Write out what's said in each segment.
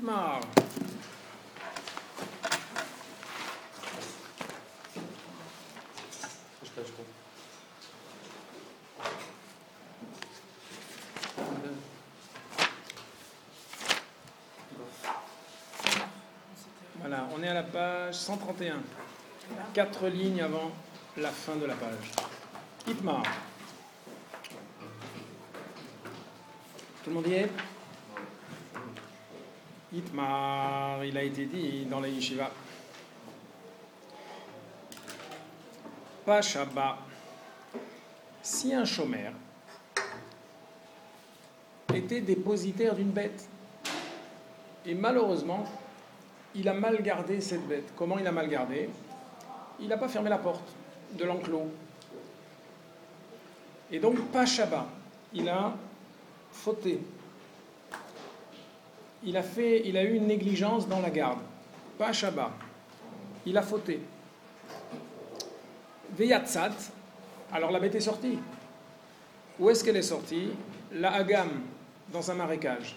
Itmar. Voilà, on est à la page 131. 4 lignes avant la fin de la page. Itmar. Tout le monde y est? Itmar, il a été dit dans la yeshiva. Pashaba. Si un chômeur était dépositaire d'une bête, et malheureusement, il a mal gardé cette bête. Comment il a mal gardé? Il n'a pas fermé la porte de l'enclos. Et donc, Pashaba, il a fauté. Il a eu une négligence dans la garde. Pashaba, il a fauté. Veyatsat, alors la bête est sortie. Où est-ce qu'elle est sortie? La Hagam, dans un marécage.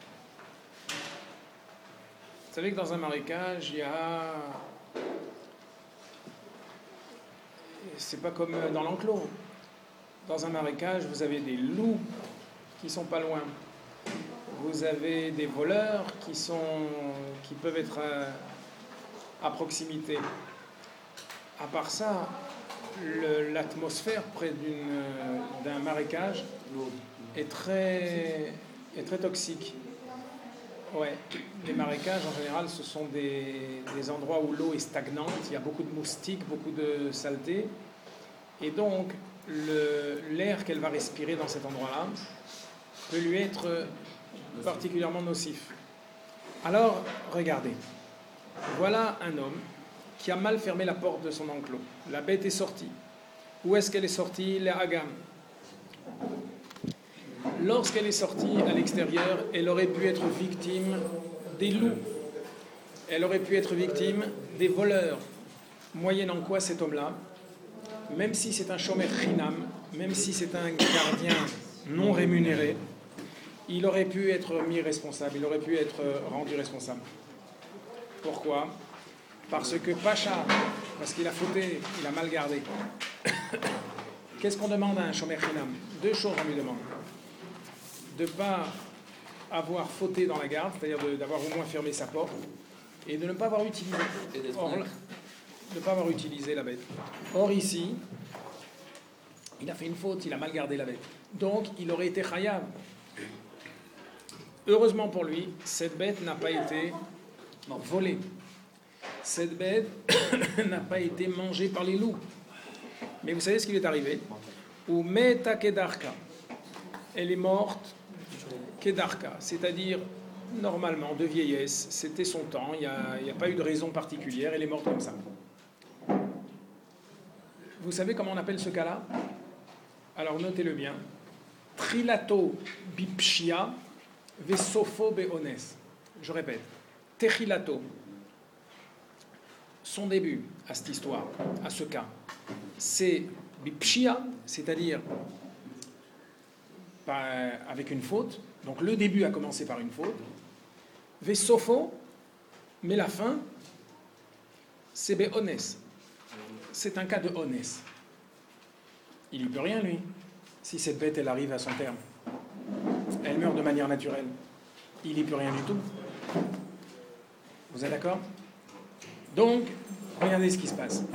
Vous savez que dans un marécage, il y a... C'est pas comme dans l'enclos. Dans un marécage, vous avez des loups qui sont pas loin. Vous avez des voleurs qui peuvent être à proximité. À part ça, l'atmosphère près d'un marécage est très toxique. Ouais, les marécages en général, ce sont des endroits où l'eau est stagnante, il y a beaucoup de moustiques, beaucoup de saleté, et donc l'air qu'elle va respirer dans cet endroit-là peut lui être particulièrement nocif. Alors, regardez, voilà un homme qui a mal fermé la porte de son enclos. La bête est sortie. Où est-ce qu'elle est sortie? Les Hagam. Lorsqu'elle est sortie à l'extérieur, elle aurait pu être victime des loups. Elle aurait pu être victime des voleurs. Moyennant quoi cet homme-là, même si c'est un shomer chinam, même si c'est un gardien non rémunéré, il aurait pu être mis responsable, il aurait pu être rendu responsable. Pourquoi? Parce que Pacha, parce qu'il a fauté, il a mal gardé. Qu'est-ce qu'on demande à un shomer chinam? 2 choses on lui demande. De ne pas avoir fauté dans la garde, c'est-à-dire d'avoir au moins fermé sa porte, et de ne pas avoir utilisé. De ne pas avoir utilisé la bête. Or ici, il a fait une faute, il a mal gardé la bête. Donc, il aurait été chayav. Heureusement pour lui, cette bête n'a pas été volée. Cette bête n'a pas été mangée par les loups. Mais vous savez ce qui lui est arrivé? Ou meta kedarka. Elle est morte kedarka, c'est-à-dire normalement de vieillesse, c'était son temps, il n'y a pas eu de raison particulière, elle est morte comme ça. Vous savez comment on appelle ce cas-là? Alors notez-le bien. Trilato bipshia vesofo beones. Je répète. Techilato. Son début à cette histoire, à ce cas, c'est bipshia, c'est-à-dire avec une faute. Donc le début a commencé par une faute. Vesofo, mais la fin, c'est beones. C'est un cas de ones. Il n'y peut rien, lui, si cette bête, elle arrive à son terme. Elle meurt de manière naturelle. Il n'y peut rien du tout. Vous êtes d'accord? Donc, regardez ce qui se passe.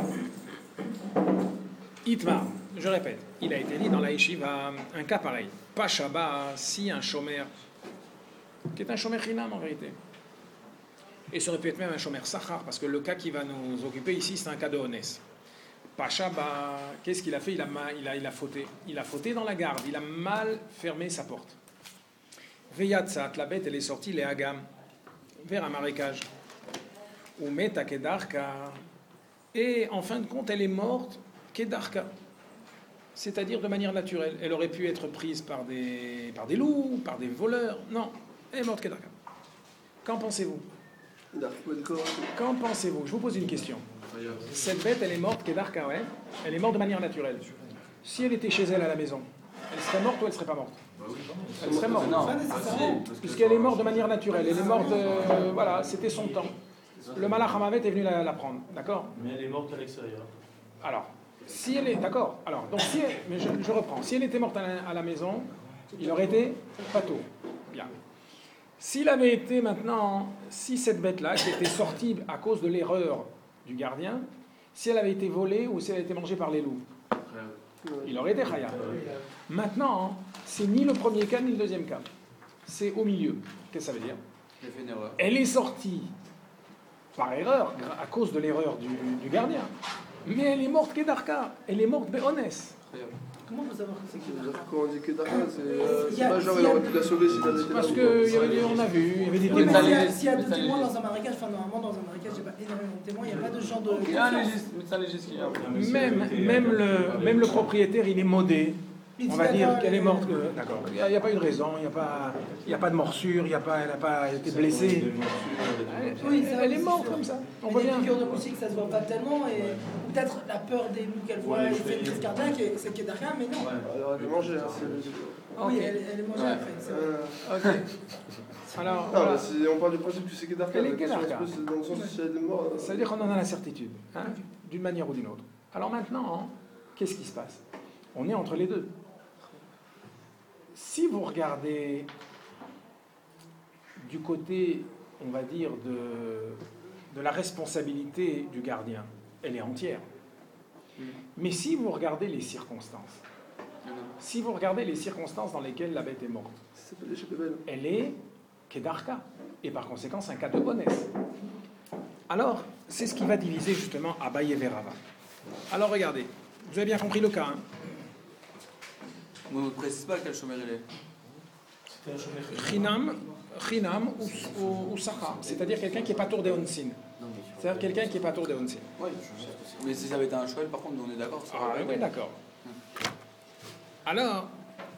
Itmar, je répète, il a été dit dans la yeshiva un cas pareil. Pashaba, si un shomer, qui est un shomer chinam en vérité, et ça aurait pu être même un shomer sachar, parce que le cas qui va nous occuper ici, c'est un cas de honest. Pashaba, qu'est-ce qu'il a fait? Il a fauté. Il a fauté dans la garde, il a mal fermé sa porte. Veyatsat, la bête, elle est sortie, les Hagam, vers un marécage. Ou meta kedarka, et en fin de compte, elle est morte kedarka. C'est-à-dire de manière naturelle. Elle aurait pu être prise par des loups, par des voleurs. Non, elle est morte kedarka. Qu'en pensez-vous? Qu'en pensez-vous? Je vous pose une question. Cette bête, elle est morte kedarka, ouais. Elle est morte de manière naturelle. Si elle était chez elle à la maison, elle serait morte ou elle serait pas morte? Elle serait morte. Non, Puisqu'elle est morte de manière naturelle. Elle est morte, voilà, c'était son temps. Le Malach Hamavet est venu la prendre, d'accord? Mais elle est morte à l'extérieur. Alors, si elle est, d'accord. Alors, donc si elle, mais je reprends. Si elle était morte à la maison, il aurait été pato. Bien. S'il avait été maintenant, si cette bête-là, qui était sortie à cause de l'erreur du gardien, si elle avait été volée ou si elle avait été mangée par les loups, il aurait été khayab. Maintenant, c'est ni le premier cas ni le deuxième cas. C'est au milieu. Qu'est-ce que ça veut dire? J'ai fait une erreur. Elle est sortie par erreur, à cause de l'erreur du gardien. Mais elle est morte Kedarka. Elle est morte Béonès. Comment vous savoir que c'est Kedarka? Quand on dit Kedarka, c'est pas genre il aurait pu la sauver s'il avait été là. Parce qu'on a vu, il y avait des Oui, témoins. mais s'il y a des témoins dans un marécage, enfin normalement dans un marécage, il n'y a pas énormément de témoins, il n'y a pas de genre de... Il y a un médecin légiste qui a. Même le propriétaire, il est modé. Il On dit va dire d'accord, qu'elle est morte. D'accord. Il n'y a pas eu de raison, il n'y a pas de morsure, elle n'a pas été blessée. Oui, ça, Elle est morte comme ça. On Mais revient. des piqûres de moustique, ça se voit pas tellement, et ou peut-être la peur des loups qu'elle voit, elle fait une crise cardiaque, et c'est Kedarka, mais non. Elle aurait pu manger, hein, Oui, elle est mangée après, c'est vrai. Ok. Alors, non, voilà. mais on parle du principe que c'est Kedarka. Elle est La question Kedarka. se pose dans le sens où si elle est morte. Ça veut dire qu'on en a la certitude, hein, d'une manière ou d'une autre. Alors maintenant, qu'est-ce qui se passe? On est entre les deux. Si vous regardez du côté, on va dire, de la responsabilité du gardien, elle est entière. Mais si vous regardez les circonstances, dans lesquelles la bête est morte, Ça s'appelle l'échappée belle. elle est Kedarka, et par conséquent un cas de honnête. Alors, c'est ce qui va diviser justement Abaye et Verava. Alors regardez, vous avez bien compris le cas, hein? On ne précise pas quel chômeur il est. C'était un chômeur. Chinam ou Sacha, c'est-à-dire quelqu'un qui n'est pas tour des Onsin. C'est-à-dire quelqu'un qui n'est pas tour des Onsin. Oui, mais si ça avait été un cheval, par contre, on est d'accord. Ah oui, d'accord. Alors,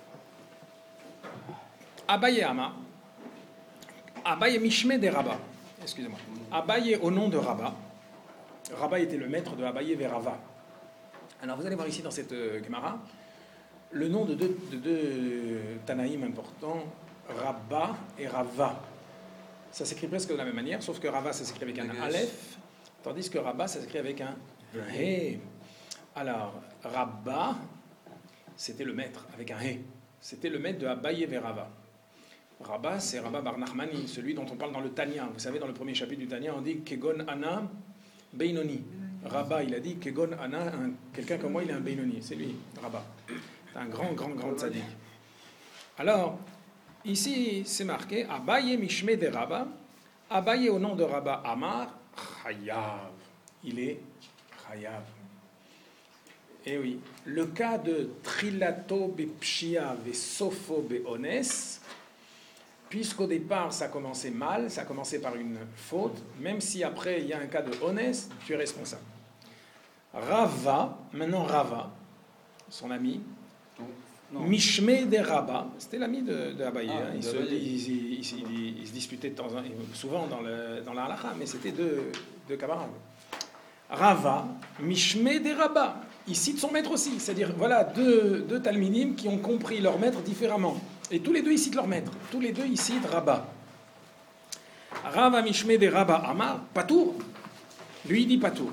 Abaye Ama, Abaye Mishme des Rabba, excusez-moi. Abaye au nom de Rabba. Rabba était le maître de Abaye Verava. Alors vous allez voir ici dans cette Gemara, le nom de deux Tanaïm importants, Rabba et Rava. Ça s'écrit presque de la même manière, sauf que Rava, ça s'écrit avec un Aleph, tandis que Rabba, ça s'écrit avec un He. Alors, Rabba, c'était le maître, avec un He. C'était le maître de Abaye Verava. Rabba, c'est Rabba Bar Nachmani, celui dont on parle dans le Tanya. Vous savez, dans le premier chapitre du Tanya, on dit Kegon Ana Beinoni. Rabba, il a dit Kegon Ana, quelqu'un comme moi, il est un Beinoni. C'est lui, Rabba. C'est un grand tzaddik. Alors, ici, c'est marqué Abaye Mishme de Rabba. Abaye au nom de Rabba Amar Chayav. Il est Chayav. Eh oui, le cas de Trilato Bepshia ve Sofo Beones, puisqu'au départ ça commençait mal, ça commençait par une faute, même si après il y a un cas de honnête, tu es responsable. Rava, maintenant Rava, son ami, Non. Mishme de Rabba, c'était l'ami de Abaye, hein. Il se disputait souvent dans la halakha, mais c'était deux camarades. Rava, Mishme de Rabba, il cite son maître aussi, c'est-à-dire voilà deux talmidim qui ont compris leur maître différemment. Et tous les deux ils citent leur maître, tous les deux ils citent Rabba. Rava Mishme de Rabba Amar, Patour, lui il dit Patour.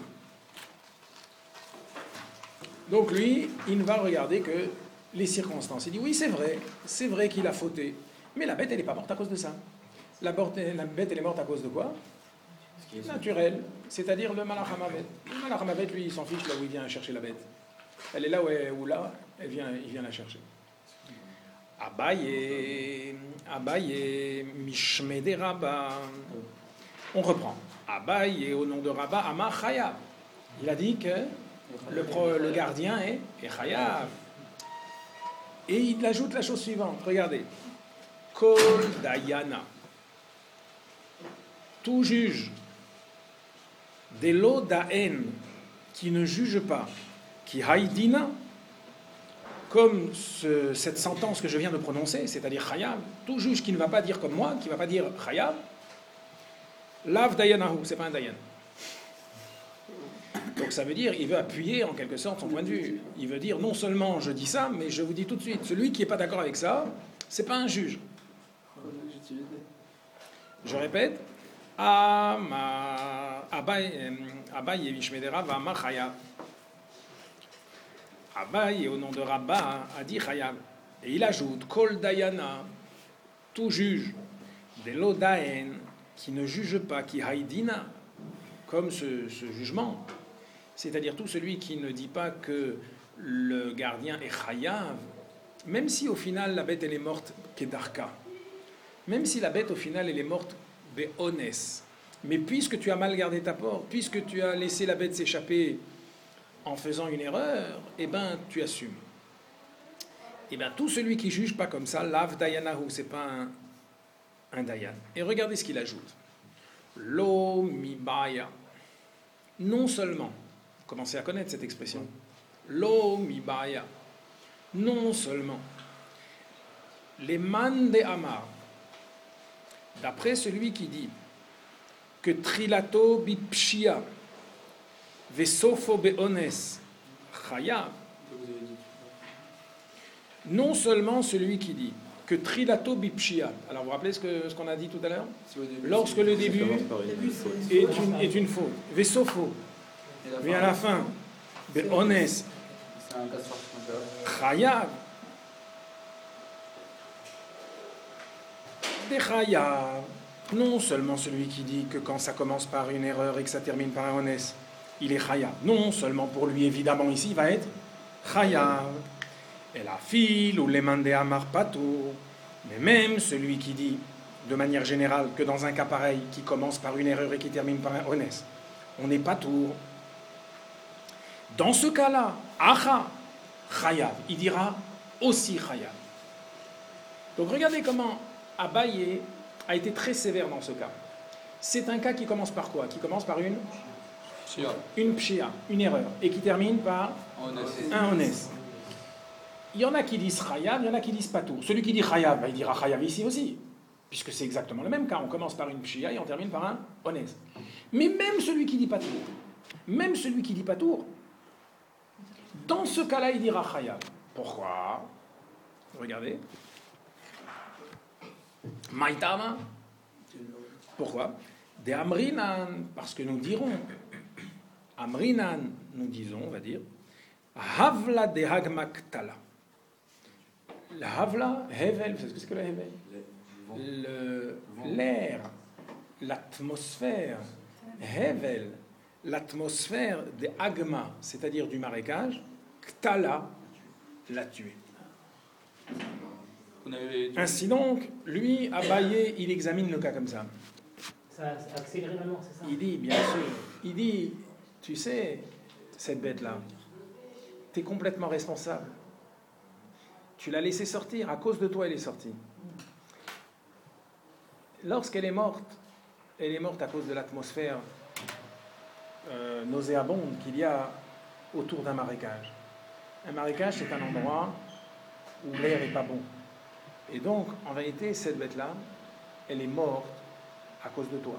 Donc lui, il ne va regarder que les circonstances. Il dit oui, c'est vrai qu'il a fauté, mais la bête elle n'est pas morte à cause de ça. La bête elle est morte à cause de quoi? Naturel, c'est-à-dire le Malach Hamavet. Le Malach Hamavet, lui, il s'en fiche là où il vient chercher la bête. Elle est là où là, il vient la chercher. Abaye, Mishme de Rabba. On reprend. Abaye, au nom de Rabba, Amar Chayav. Il a dit que le gardien est Chayav. Et il ajoute la chose suivante. Regardez. Kol Dayana. Tout juge. Delo Daen. Qui ne juge pas. Qui haïdina. Comme cette sentence que je viens de prononcer, c'est-à-dire Chayav, tout juge qui ne va pas dire comme moi, qui ne va pas dire Chayav, Lav Dayanahu, c'est pas un Dayan. Donc ça veut dire, il veut appuyer en quelque sorte son point de vue. Il veut dire non seulement je dis ça, mais je vous dis tout de suite, celui qui n'est pas d'accord avec ça, C'est pas un juge. Légitimité. Je répète. Abaye Vishmedera Vama Chayav. Abaye, au nom de Rabba, a dit Chayav. Et il ajoute Kol Dayana, tout juge, de l'Odaen, qui ne juge pas, qui haïdina, comme ce jugement. C'est-à-dire tout celui qui ne dit pas que le gardien est Chayav, même si au final la bête elle est morte Kedarka, même si la bête au final elle est morte Be'ones, mais puisque tu as mal gardé ta porte, puisque tu as laissé la bête s'échapper en faisant une erreur, eh ben tu assumes. Eh bien tout celui qui juge pas comme ça, lav dayanahu, c'est pas un dayan. Et regardez ce qu'il ajoute. Lo mibaya. Non seulement, commencez à connaître cette expression. Lo mibaya. Non seulement. Les man de amar. D'après celui qui dit que trilato bipshia vesofo beones chaya. Non seulement celui qui dit que trilato bipshia. Alors vous vous rappelez ce qu'on a dit tout à l'heure? Lorsque le début est une faute. Vesofo. Mais à la fin, beones chaya. Non seulement celui qui dit que quand ça commence par une erreur et que ça termine par un honnête, il est chayav. Non seulement pour lui, évidemment, ici, il va être chayav. Et la file ou les mandé amar pato. Mais même celui qui dit, de manière générale, que dans un cas pareil, qui commence par une erreur et qui termine par un honnête, on n'est pas tour. Dans ce cas-là, acha, chayav, il dira aussi chayav. Donc regardez comment Abaye a été très sévère dans ce cas. C'est un cas qui commence par quoi? Qui commence par une pshia, une erreur, et qui termine par un honnête. Il y en a qui disent chayav, il y en a qui disent patour. Celui qui dit chayav, il dira chayav ici aussi, puisque c'est exactement le même cas. On commence par une pshia et on termine par un honnête. Mais même celui qui dit patour, dans ce cas-là, il dira chayav. Pourquoi? Regardez. Maïtama. Pourquoi? De Amrinan, parce que nous dirons, Amrinan, nous disons, on va dire, Havla de Hagmaktala. La Havla, Hevel, vous savez ce que c'est que la Hevel? L'air, l'atmosphère, Hevel, l'atmosphère de Hagma, c'est-à-dire du marécage, Ktala, l'a tué. Ainsi donc, lui, Abaye, il examine le cas comme ça. Ça a accéléré la mort, c'est ça? Il dit, bien sûr, il dit, tu sais, cette bête-là, tu es complètement responsable. Tu l'as laissée sortir, à cause de toi, elle est sortie. Lorsqu'elle est morte, elle est morte à cause de l'atmosphère nauséabonde qu'il y a autour d'un marécage. Un marécage, c'est un endroit où l'air n'est pas bon. Et donc, en vérité, cette bête-là, elle est morte à cause de toi.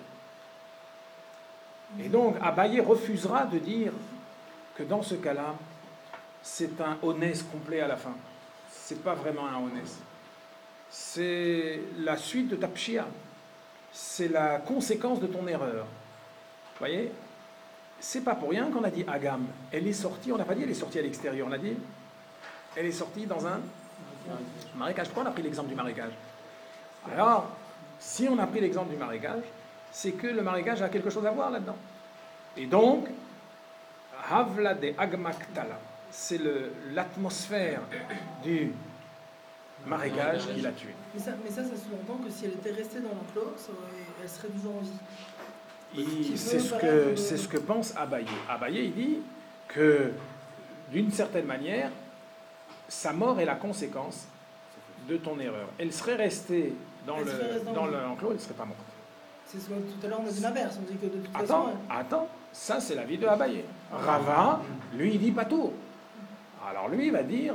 Et donc, Abaye refusera de dire que dans ce cas-là, c'est un honnête complet à la fin. C'est pas vraiment un honnête. C'est la suite de ta pshia. C'est la conséquence de ton erreur. Vous voyez? C'est pas pour rien qu'on a dit Agam. Elle est sortie, on n'a pas dit elle est sortie à l'extérieur, on a dit elle est sortie dans un marécage. Pourquoi on a pris l'exemple du marécage? Alors, si on a pris l'exemple du marécage, c'est que le marécage a quelque chose à voir là-dedans. Et donc, Havla de Agmaktala, c'est l'atmosphère du marécage qui l'a tué. Mais ça sous-entend que si elle était restée dans l'enclos, elle serait toujours en vie. C'est ce que pense Abaye. Abaye, il dit que, d'une certaine manière, sa mort est la conséquence de ton erreur. Elle serait restée dans l'enclos, elle ne serait pas morte. C'est ce que tout à l'heure on a dit l'inverse. On dit que de toute façon. Attends, ça c'est l'avis de Abaye. Rava, lui, il dit pas tout. Alors lui, il va dire,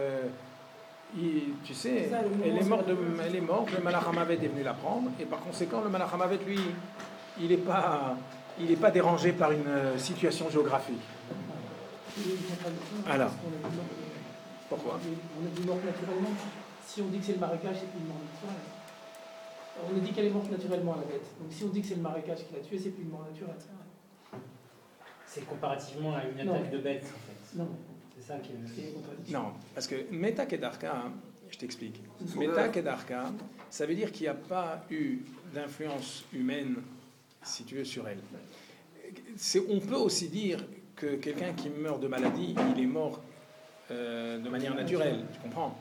tu sais, elle est morte, le Malach HaMavet est venu la prendre, et par conséquent, le Malach HaMavet, lui, il n'est pas dérangé par une situation géographique. Alors, pourquoi? On a dit mort naturellement. Si on dit que c'est le marécage, c'est plus une mort naturelle. On nous dit qu'elle est morte naturellement, la bête. Donc si on dit que c'est le marécage qui l'a tuée, c'est plus une mort naturelle. C'est comparativement à une attaque de bête, en fait. Non, c'est ça qui est contradiction. Non, parce que Meta Kedarka, je t'explique. Meta Kedarka, ça veut dire qu'il n'y a pas eu d'influence humaine, si tu veux, sur elle. On peut aussi dire que quelqu'un qui meurt de maladie, il est mort de manière naturelle, tu comprends?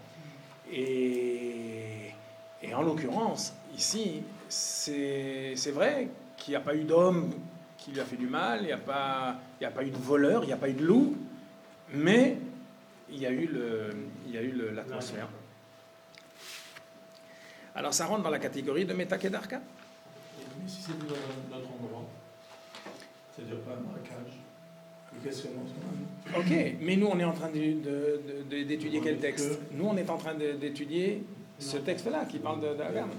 Et en l'occurrence, ici, c'est vrai qu'il n'y a pas eu d'homme qui lui a fait du mal, il n'y a pas eu de voleur, il n'y a pas eu de loup, mais il y a eu l'atmosphère. Alors ça rentre dans la catégorie de Metakedarka. Mais si c'est dans notre endroit, c'est-à-dire pas un marécage, le questionnement, c'est Ok, mais nous on est en train d'étudier quel texte? Nous on est en train d'étudier ce texte-là qui parle de la gamme.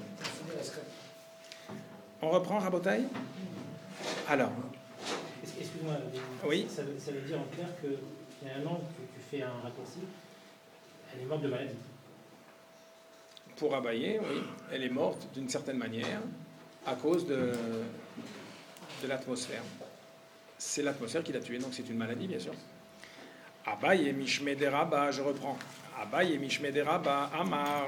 On reprend Rabotai? Alors. Excuse-moi, oui. Ça veut dire en clair que finalement, tu fais un raccourci, elle est morte de maladie. Pour Abaye, oui, elle est morte d'une certaine manière à cause de l'atmosphère. C'est l'atmosphère qui l'a tuée, donc c'est une maladie, bien sûr. Abaye Mishme de Rabba, je reprends. Abaye Mishme de Rabba, Amar.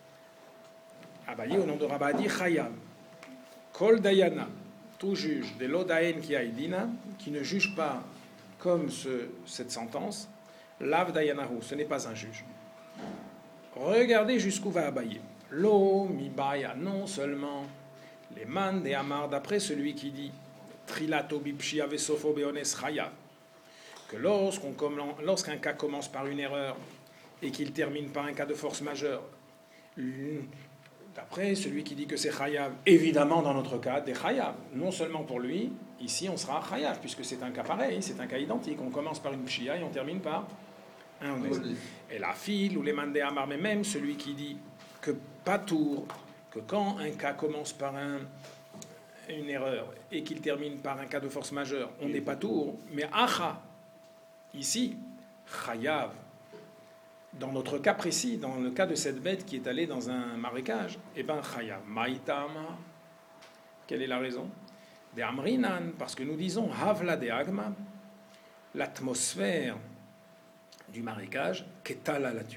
Abaye, au nom de Rabba, dit Chayav. Kol Dayana, tout juge, de l'Odaen qui aïdina, qui ne juge pas comme cette sentence, Lav Dayanahu, ce n'est pas un juge. Regardez jusqu'où va Abaye. Lo mibaya, non seulement les man de Amar, d'après celui qui dit Trilato bipshia vesofo beones chaya, que lorsqu'un cas commence par une erreur et qu'il termine par un cas de force majeure, d'après celui qui dit que c'est chayav, évidemment dans notre cas, des chayav. Non seulement pour lui, ici on sera chayav, puisque c'est un cas pareil, c'est un cas identique. On commence par une pshia et on termine par un ones. Et la file ou les mandé amar, mais même celui qui dit que patour, que quand un cas commence par une erreur et qu'il termine par un cas de force majeure, on n'est pas tour, mais acha, ici, chayav. Dans notre cas précis, dans le cas de cette bête qui est allée dans un marécage, eh bien, chayav maïtama. Quelle est la raison? De amrinan, parce que nous disons havla de agma, l'atmosphère du marécage, ketala l'a tué.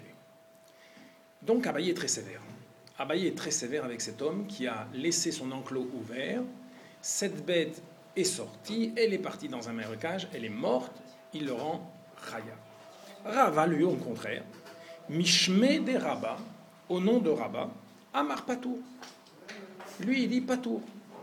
Donc Abaye est très sévère. Abaye est très sévère avec cet homme qui a laissé son enclos ouvert. Cette bête est sortie, elle est partie dans un marécage, elle est morte, il le rend chayav. Rava, lui, au contraire, Mishme de Rabba, au nom de Rabba, Amar Patour. Lui, il dit Patour.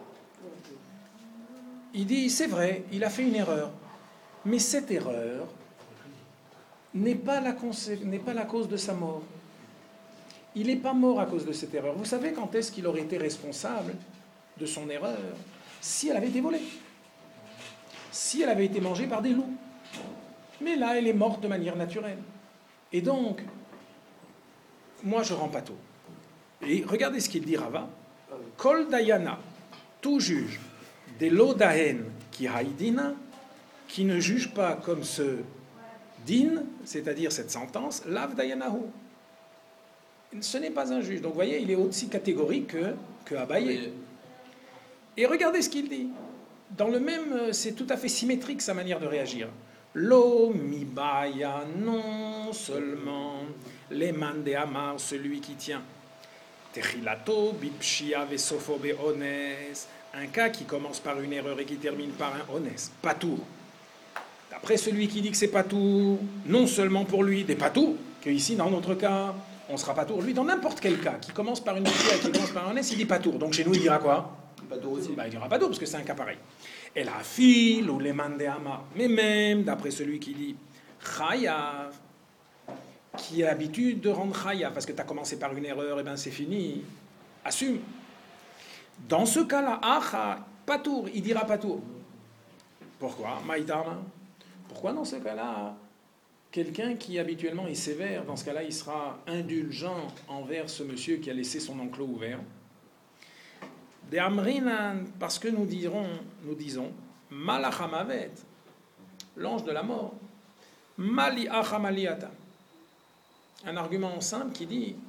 Il dit, c'est vrai, il a fait une erreur. Mais cette erreur n'est pas la cause de sa mort. Il n'est pas mort à cause de cette erreur. Vous savez quand est-ce qu'il aurait été responsable de son erreur? Si elle avait été volée. Si elle avait été mangée par des loups. Mais là, elle est morte de manière naturelle. Et donc, moi, je rends pas tout. Et regardez ce qu'il dit Rava. Kol Dayana, tout juge, de l'Odahen qui haïdina, qui ne juge pas comme ce din, c'est-à-dire cette sentence, Lav Dayanahu. Ce n'est pas un juge. Donc, vous voyez, il est aussi catégorique que Abaye. Et regardez ce qu'il dit. Dans le même, c'est tout à fait symétrique sa manière de réagir. Lo mibaya, non seulement les man de Amar, celui qui tient techilato bipshia vesofo beones, un cas qui commence par une erreur et qui termine par un ones, patour. D'après celui qui dit que c'est patour, non seulement pour lui des patours, que ici dans notre cas on sera patour, lui dans n'importe quel cas qui commence par une pshia et qui commence par un ones, il dit patour. Donc chez nous il dira quoi? Patour aussi. Il dira patour parce que c'est un cas pareil. Et la file ou les mandé Amar, mais même d'après celui qui dit chayav, qui a l'habitude de rendre chayav, parce que tu as commencé par une erreur, et bien c'est fini, assume. Dans ce cas-là, acha, patour, il dira patour. Pourquoi? Maïtama. Pourquoi dans ce cas-là, quelqu'un qui habituellement est sévère, dans ce cas-là, il sera indulgent envers ce monsieur qui a laissé son enclos ouvert? De Amrinan, parce que nous disons, Malachamavet, l'ange de la mort, Mali Achamaliata. Un argument simple qui dit,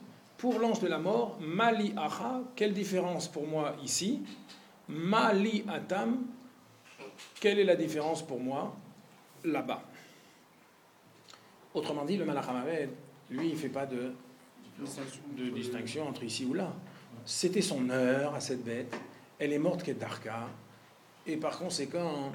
pour l'ange de la mort, Mali Acha, quelle différence pour moi ici? Mali Atam, quelle est la différence pour moi là-bas? Autrement dit, le Malach HaMavet, lui, il ne fait pas de distinction entre ici ou là. C'était son heure à cette bête, elle est morte Kedarka, et par conséquent,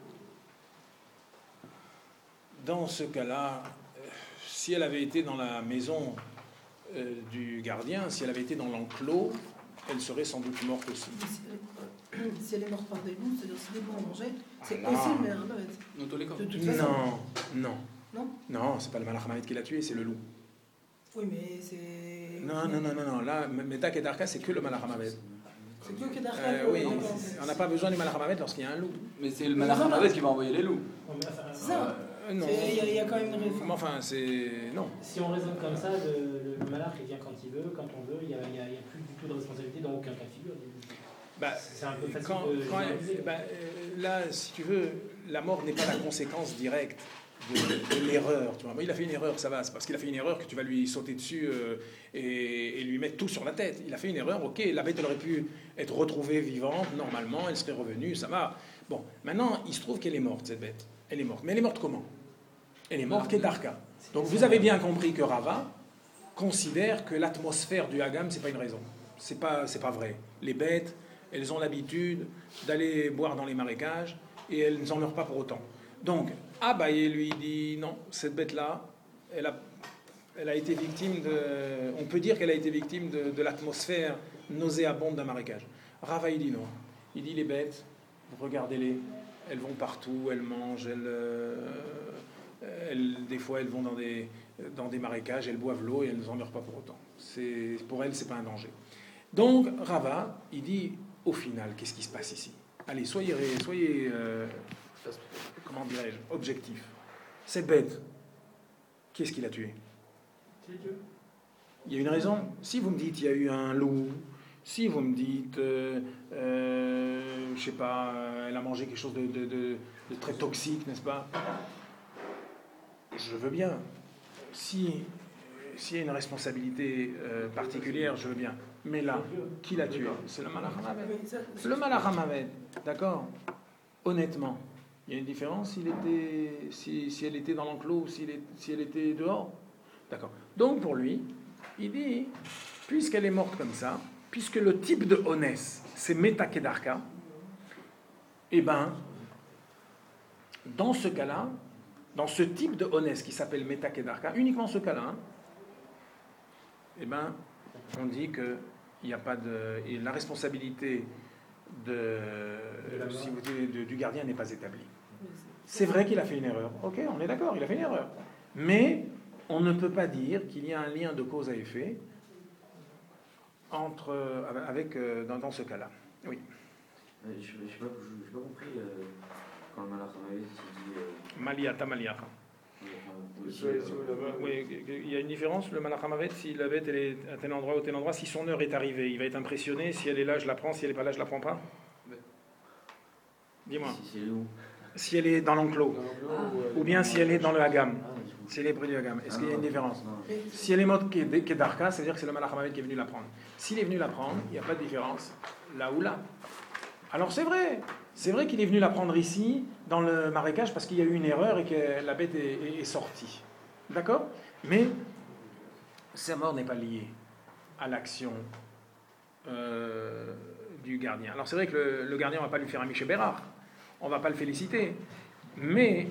dans ce cas-là, si elle avait été dans la maison du gardien, si elle avait été dans l'enclos, elle serait sans doute morte aussi. Si elle est morte par des loups, c'est-à-dire si des loups ont mangé, c'est là. aussi le Malach HaMavet. Dans tous les cas. De toute façon. Non, c'est pas le Malach HaMavet qui l'a tué, c'est le loup. Oui, mais c'est. Non. Là, Meta Kedarka, c'est que le Malach HaMavet. C'est que Kedarka. Oui, on n'a pas besoin du Malach HaMavet lorsqu'il y a un loup. Mais c'est le Malach HaMavet qui va envoyer les loups. C'est ça. Non. Il y a quand même une réforme. Enfin, c'est. Non. Si on raisonne comme ça, le malach il vient quand il veut, quand on veut, il n'y a plus du tout de responsabilité dans aucun cas de figure. C'est un peu facile là, si tu veux, la mort n'est pas la conséquence directe de l'erreur. Tu vois. Il a fait une erreur, ça va, c'est parce qu'il a fait une erreur que tu vas lui sauter dessus et lui mettre tout sur la tête. Il a fait une erreur, ok, la bête elle aurait pu être retrouvée vivante, normalement, elle serait revenue, ça va. Bon, maintenant, il se trouve qu'elle est morte, cette bête. Elle est morte. Mais elle est morte comment? Elle est morte Kedarka. Donc vous avez bien compris que Rava considère que l'atmosphère du Hagam, c'est pas une raison. C'est pas vrai. Les bêtes, elles ont l'habitude d'aller boire dans les marécages et elles n'en meurent pas pour autant. Donc, Abaye lui dit non, cette bête-là, elle a été victime de. On peut dire qu'elle a été victime de l'atmosphère nauséabonde d'un marécage. Rava il dit non. Il dit les bêtes, regardez-les, elles vont partout, elles mangent, des fois elles vont dans des marécages, elles boivent l'eau et elles n'en meurent pas pour autant. Pour elles, c'est pas un danger. Donc Rava, il dit au final, qu'est-ce qui se passe ici? Allez, soyez comment dirais-je, objectif. Cette bête, qui est-ce qui l'a tuée? C'est Dieu. Il y a une raison. Si vous me dites il y a eu un loup, si vous me dites, je sais pas, elle a mangé quelque chose de très toxique, n'est-ce pas? Je veux bien. S'il y a une responsabilité particulière, je veux bien. Mais là, qui l'a tué? C'est le Malach HaMavet. C'est le Malach HaMavet, d'accord? Honnêtement, il y a une différence si elle était dans l'enclos ou si elle était dehors. D'accord. Donc pour lui, il dit, puisqu'elle est morte comme ça, puisque le type de honès, c'est Meta Kedarka, eh bien, dans ce cas-là, dans ce type de honès qui s'appelle Meta Kedarka, uniquement ce cas-là, eh bien, on dit que il n'y a pas de. Et la responsabilité du gardien n'est pas établie. C'est vrai qu'il a fait une erreur. Ok, on est d'accord, il a fait une erreur. Mais on ne peut pas dire qu'il y a un lien de cause à effet dans ce cas-là. Oui. Je n'ai pas compris quand le Malach HaMavet dit. Maliata Maliacha. Oui, il y a une différence. Le Malach HaMavet, si la bête elle est à tel endroit ou tel endroit, si son heure est arrivée, il va être impressionné. Si elle est là, je la prends. Si elle n'est pas là, je la prends pas. Dis-moi. Si elle est dans l'enclos, ou bien si elle est dans le Hagam, si elle est près du Hagam, est-ce qu'il y a une différence? Si elle est morte Kedarka, ça veut dire que c'est le Malach HaMavet qui est venu la prendre. S'il est venu la prendre, il n'y a pas de différence là ou là. Alors c'est vrai qu'il est venu la prendre ici, dans le marécage, parce qu'il y a eu une erreur et que la bête est sortie. D'accord? Mais sa mort n'est pas liée à l'action du gardien. Alors c'est vrai que le gardien, on ne va pas lui faire un Miché Bérard, on ne va pas le féliciter, mais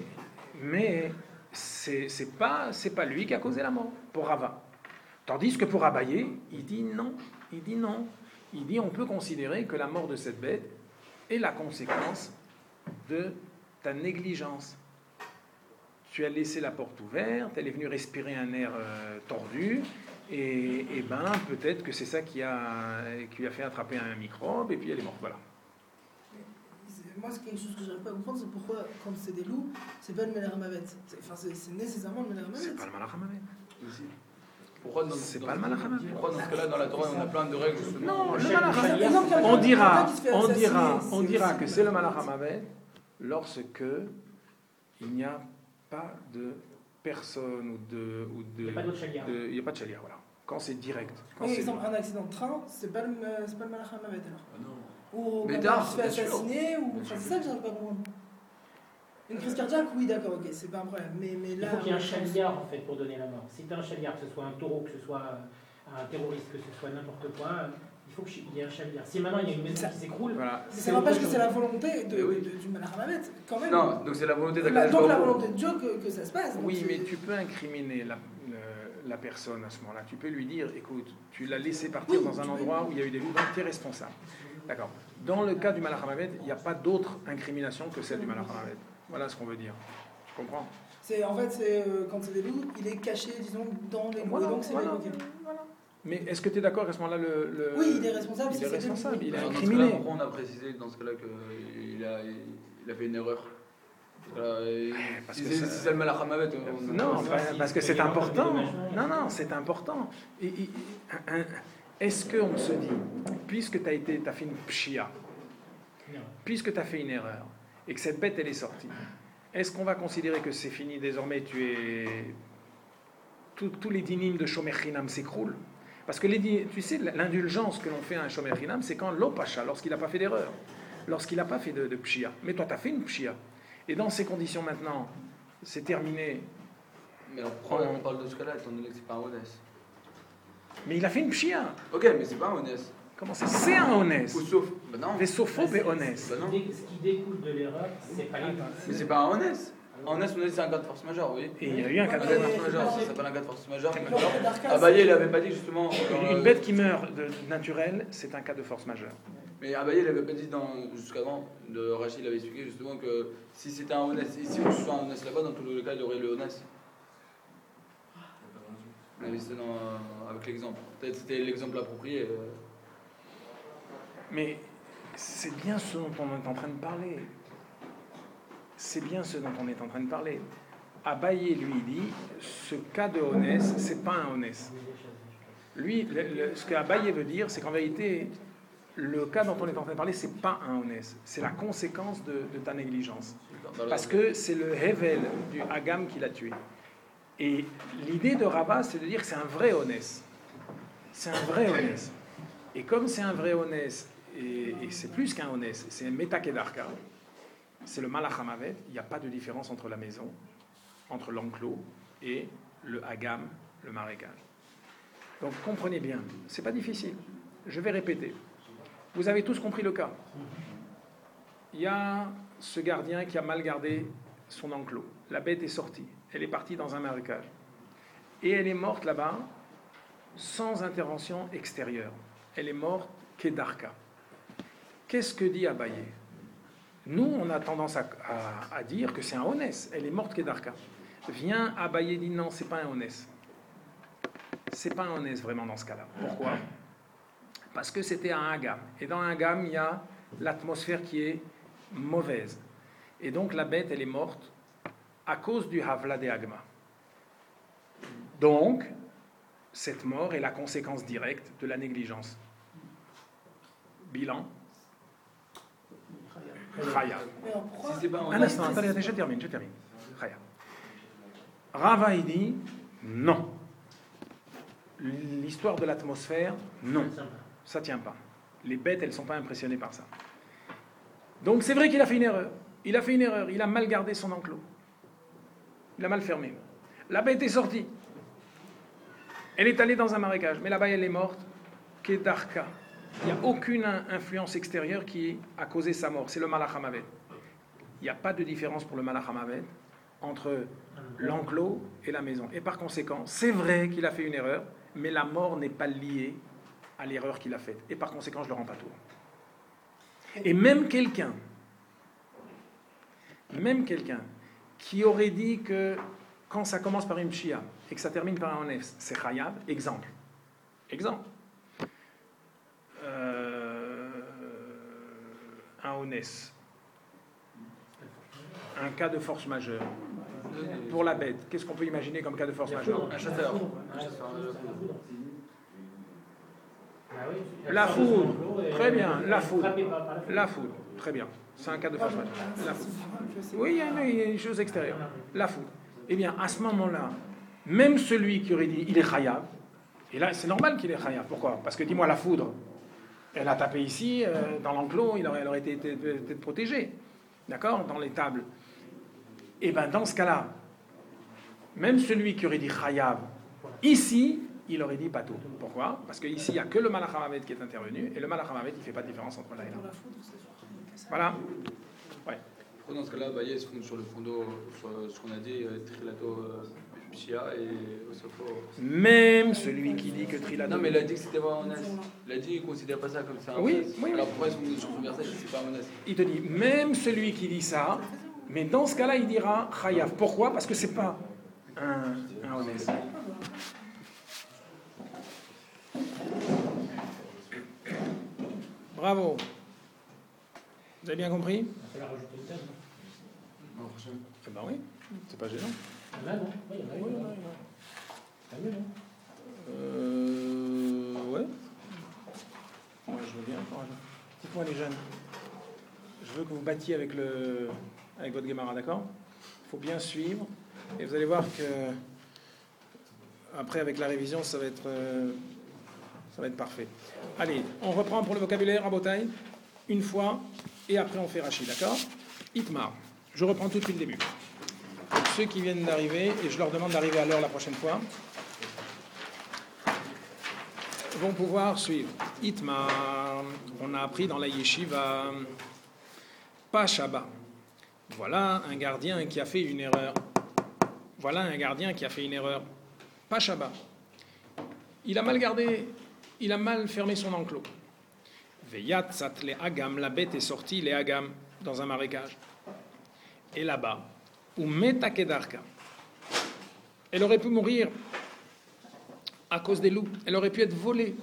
c'est pas lui qui a causé la mort, pour Rava. Tandis que pour Abaye, il dit non. Il dit on peut considérer que la mort de cette bête est la conséquence de ta négligence. Tu as laissé la porte ouverte, elle est venue respirer un air tordu, et peut-être que c'est ça qui a fait attraper un microbe, et puis elle est morte, voilà. Moi, c'est quelque chose que je n'arrive pas à comprendre, c'est pourquoi, quand c'est des loups, c'est pas le Malach HaMavet. C'est nécessairement le Malach HaMavet. C'est pas le Malach HaMavet. Pourquoi c'est pas le Malach HaMavet. Pourquoi dans ce cas-là, dans la Torah, on a plein de règles justement? Non, le Malach HaMavet. On dira que c'est le Malach HaMavet lorsque il n'y a pas de personne ou de. Il n'y a pas de chalia. Il n'y a pas de chalia, voilà. Quand c'est direct. Quand Par c'est... exemple, un accident de train, c'est pas le malach hamavet alors. Ah non. Ou Mais quelqu'un tard, qui se fait bien sûr. assassiner, ou. Bien Enfin, sûr. c'est ça que j'arrive pas à comprendre. Une crise cardiaque, oui, d'accord, ok, c'est pas un problème. Mais Il là. faut qu'il y ait un chaliard en fait pour donner la mort. Si tu as un chaliard, que ce soit un taureau, que ce soit un terroriste, que ce soit n'importe quoi, il faut qu'il y ait un chaliard. Si maintenant il y a une maison qui s'écroule, Voilà. Ça n'empêche que c'est la volonté Mais oui. du malach hamavet, quand même. Non, donc c'est la volonté Donc d'Akadosh la Baruch Hu. volonté de Dieu que ça se passe. donc Oui, c'est- mais tu peux incriminer la personne à ce moment-là. Tu peux lui dire, écoute, tu l'as laissé partir Oui, dans un tu peux. endroit où il y a eu des loups, donc tu es responsable. D'accord. Dans le cas du malach hamavet, il n'y a pas d'autre incrimination que celle du malach hamavet. Voilà ce qu'on veut dire. Tu comprends? En fait, quand c'est des loups, il est caché, disons, dans les loups. Voilà, Et donc c'est voilà, ok. Mais est-ce que tu es d'accord qu'à ce moment-là, Oui, il est responsable. il si est c'est des responsable, loups. il est Dans ce incriminé. cas-là, pourquoi on a précisé dans ce cas-là qu'il a fait une erreur? Voilà, et parce si que c'est ça- si c'est le malach hamavet, Non, parce que c'est important. dommage. Non, c'est important. Est-ce qu'on se dit, puisque tu as fait une pshia, non. puisque tu as fait une erreur, et que cette bête, elle est sortie, est-ce qu'on va considérer que c'est fini, désormais, tous les dynimes de Shomer Chinam s'écroulent? Parce que tu sais, l'indulgence que l'on fait à un Shomer Chinam, c'est quand l'Opacha, lorsqu'il n'a pas fait d'erreur, lorsqu'il n'a pas fait de pshia. Mais toi, tu as fait une pshia. Et dans ces conditions maintenant, c'est terminé. Mais alors pourquoi on parle de ce cas-là étant donné que c'est pas un honest? Mais il a fait une pshia. Ok, mais c'est pas un honest. Comment ça? C'est un honest. Ou sauf. Bah non. Vesophobe et honest. Bah non. Ce qui découle de l'erreur, c'est pas grave. Mais c'est pas un honest. Un honest, on a dit c'est un cas de force majeure, oui. Et il y a eu un cas de Un cas de Ouais, force majeure, mais- ça s'appelle un cas de force majeure. Alors, Darka, Abaye, il avait pas dit justement. Une bête qui meurt naturelle, c'est un cas de force majeure. Mais Abaye, il avait pas dit jusqu'avant, Rachid il avait expliqué justement que si c'était un honest, ici on se fait un honest là-bas, dans tous les cas il y aurait le honest. On avait cité avec l'exemple. Peut-être c'était l'exemple approprié. Mais c'est bien ce dont on est en train de parler. C'est bien ce dont on est en train de parler. Abaye, lui, dit, ce cas de honest, c'est pas un honest. Lui, ce qu'Abaye veut dire, c'est qu'en vérité, le cas dont on est en train de parler, c'est pas un honest. C'est la conséquence de ta négligence. Parce que c'est le Hevel du Hagam qui l'a tué. Et l'idée de Rabat, c'est de dire que c'est un vrai honest. C'est un vrai honest. Et comme c'est un vrai honest, et c'est plus qu'un honest, c'est un metakedarka, c'est le malach hamavet, il n'y a pas de différence entre la maison, entre l'enclos et le Hagam, le marécage. Donc comprenez bien, c'est pas difficile. Je vais répéter. Vous avez tous compris le cas. Il y a ce gardien qui a mal gardé son enclos. La bête est sortie. Elle est partie dans un marécage. Et elle est morte là-bas sans intervention extérieure. Elle est morte kedarka. Qu'est-ce que dit Abaye? Nous, on a tendance à dire que c'est un honest. Elle est morte kedarka. Vient Abaye dit non, c'est pas un honest. C'est pas un honest vraiment dans ce cas-là. Pourquoi? Parce que c'était un hagam. Et dans un hagam, il y a l'atmosphère qui est mauvaise. Et donc la bête, elle est morte à cause du havla de hagma. Donc, cette mort est la conséquence directe de la négligence. Bilan. Chaya. Mais alors, pourquoi Si c'est pas Un instant, attendez, je termine. Chaya. Rava, il dit non. L'histoire de l'atmosphère, non. Ça tient pas. Les bêtes, elles ne sont pas impressionnées par ça. Donc c'est vrai qu'il a fait une erreur. Il a fait une erreur. Il a mal gardé son enclos. Il a mal fermé. La bête est sortie. Elle est allée dans un marécage. Mais là-bas, elle est morte. Kedarka. Il n'y a aucune influence extérieure qui a causé sa mort. C'est le malach hamavet. Il n'y a pas de différence pour le malach hamavet entre l'enclos et la maison. Et par conséquent, c'est vrai qu'il a fait une erreur, mais la mort n'est pas liée à l'erreur qu'il a faite. Et par conséquent, je ne le rends pas tour. Et même quelqu'un qui aurait dit que quand ça commence par une pshia et que ça termine par un honest, c'est chayav, exemple. Un honest. Un cas de force majeure. Pour la bête, qu'est-ce qu'on peut imaginer comme cas de force majeure? Un chasseur. La foudre, très bien, la foudre. La foudre, très bien. C'est un cas de force majeure. La foudre. Oui, il y a une chose extérieure. La foudre. Eh bien, à ce moment-là, même celui qui aurait dit il est chayav, Et là, c'est normal qu'il est chayav. Pourquoi? Parce que dis-moi, la foudre, elle a tapé ici, dans l'enclos, elle aurait été protégé. D'accord? Dans les tables. Et bien, dans ce cas-là, même celui qui aurait dit chayav, ici, il aurait dit patou. Pourquoi? Parce qu'ici, il n'y a que le malach hamavet qui est intervenu, et le malach hamavet, il ne fait pas de différence entre là et là. Voilà. Ouais. Pourquoi dans ce cas-là, Baye se fonde sur le fondo, sur ce qu'on a dit, Trilato Psia et Osofo? Même celui qui dit que Trilato. Non, mais il a dit que c'était pas un onès. Il a dit qu'il ne considère pas ça comme ça. Oui, oui. Alors pourquoi est-ce qu'on est sur son verset si c'est pas un onès? Il te dit, même celui qui dit ça, mais dans ce cas-là, il dira chayav. Pourquoi? Parce que c'est pas un onès. Bravo. Vous avez bien compris? Il va falloir rajouter une thèse. Non, prochaine. Eh ben oui, c'est pas gênant. Il y en a, non? Oui, il y en a. Oui, Oui, oui, mieux, non? Ouais. Moi, je veux bien. Dites-moi les jeunes. Je veux que vous battiez avec votre Gemara, d'accord? Il faut bien suivre. Et vous allez voir que après, avec la révision, ça va être parfait. Allez, on reprend pour le vocabulaire à Botaï, une fois, et après on fait Rashi, d'accord? Itmar. Je reprends tout depuis le début. Donc, ceux qui viennent d'arriver, et je leur demande d'arriver à l'heure la prochaine fois, vont pouvoir suivre. Itmar. On a appris dans la yeshiva, pas Shabbat. Voilà un gardien qui a fait une erreur. Voilà un gardien qui a fait une erreur. Pas Shabbat. Il a mal gardé, il a mal fermé son enclos. Veyat sat le agam, la bête est sortie, les agam, dans un marécage. Et là-bas, ou metakedarka, elle aurait pu mourir à cause des loups, elle aurait pu être volée.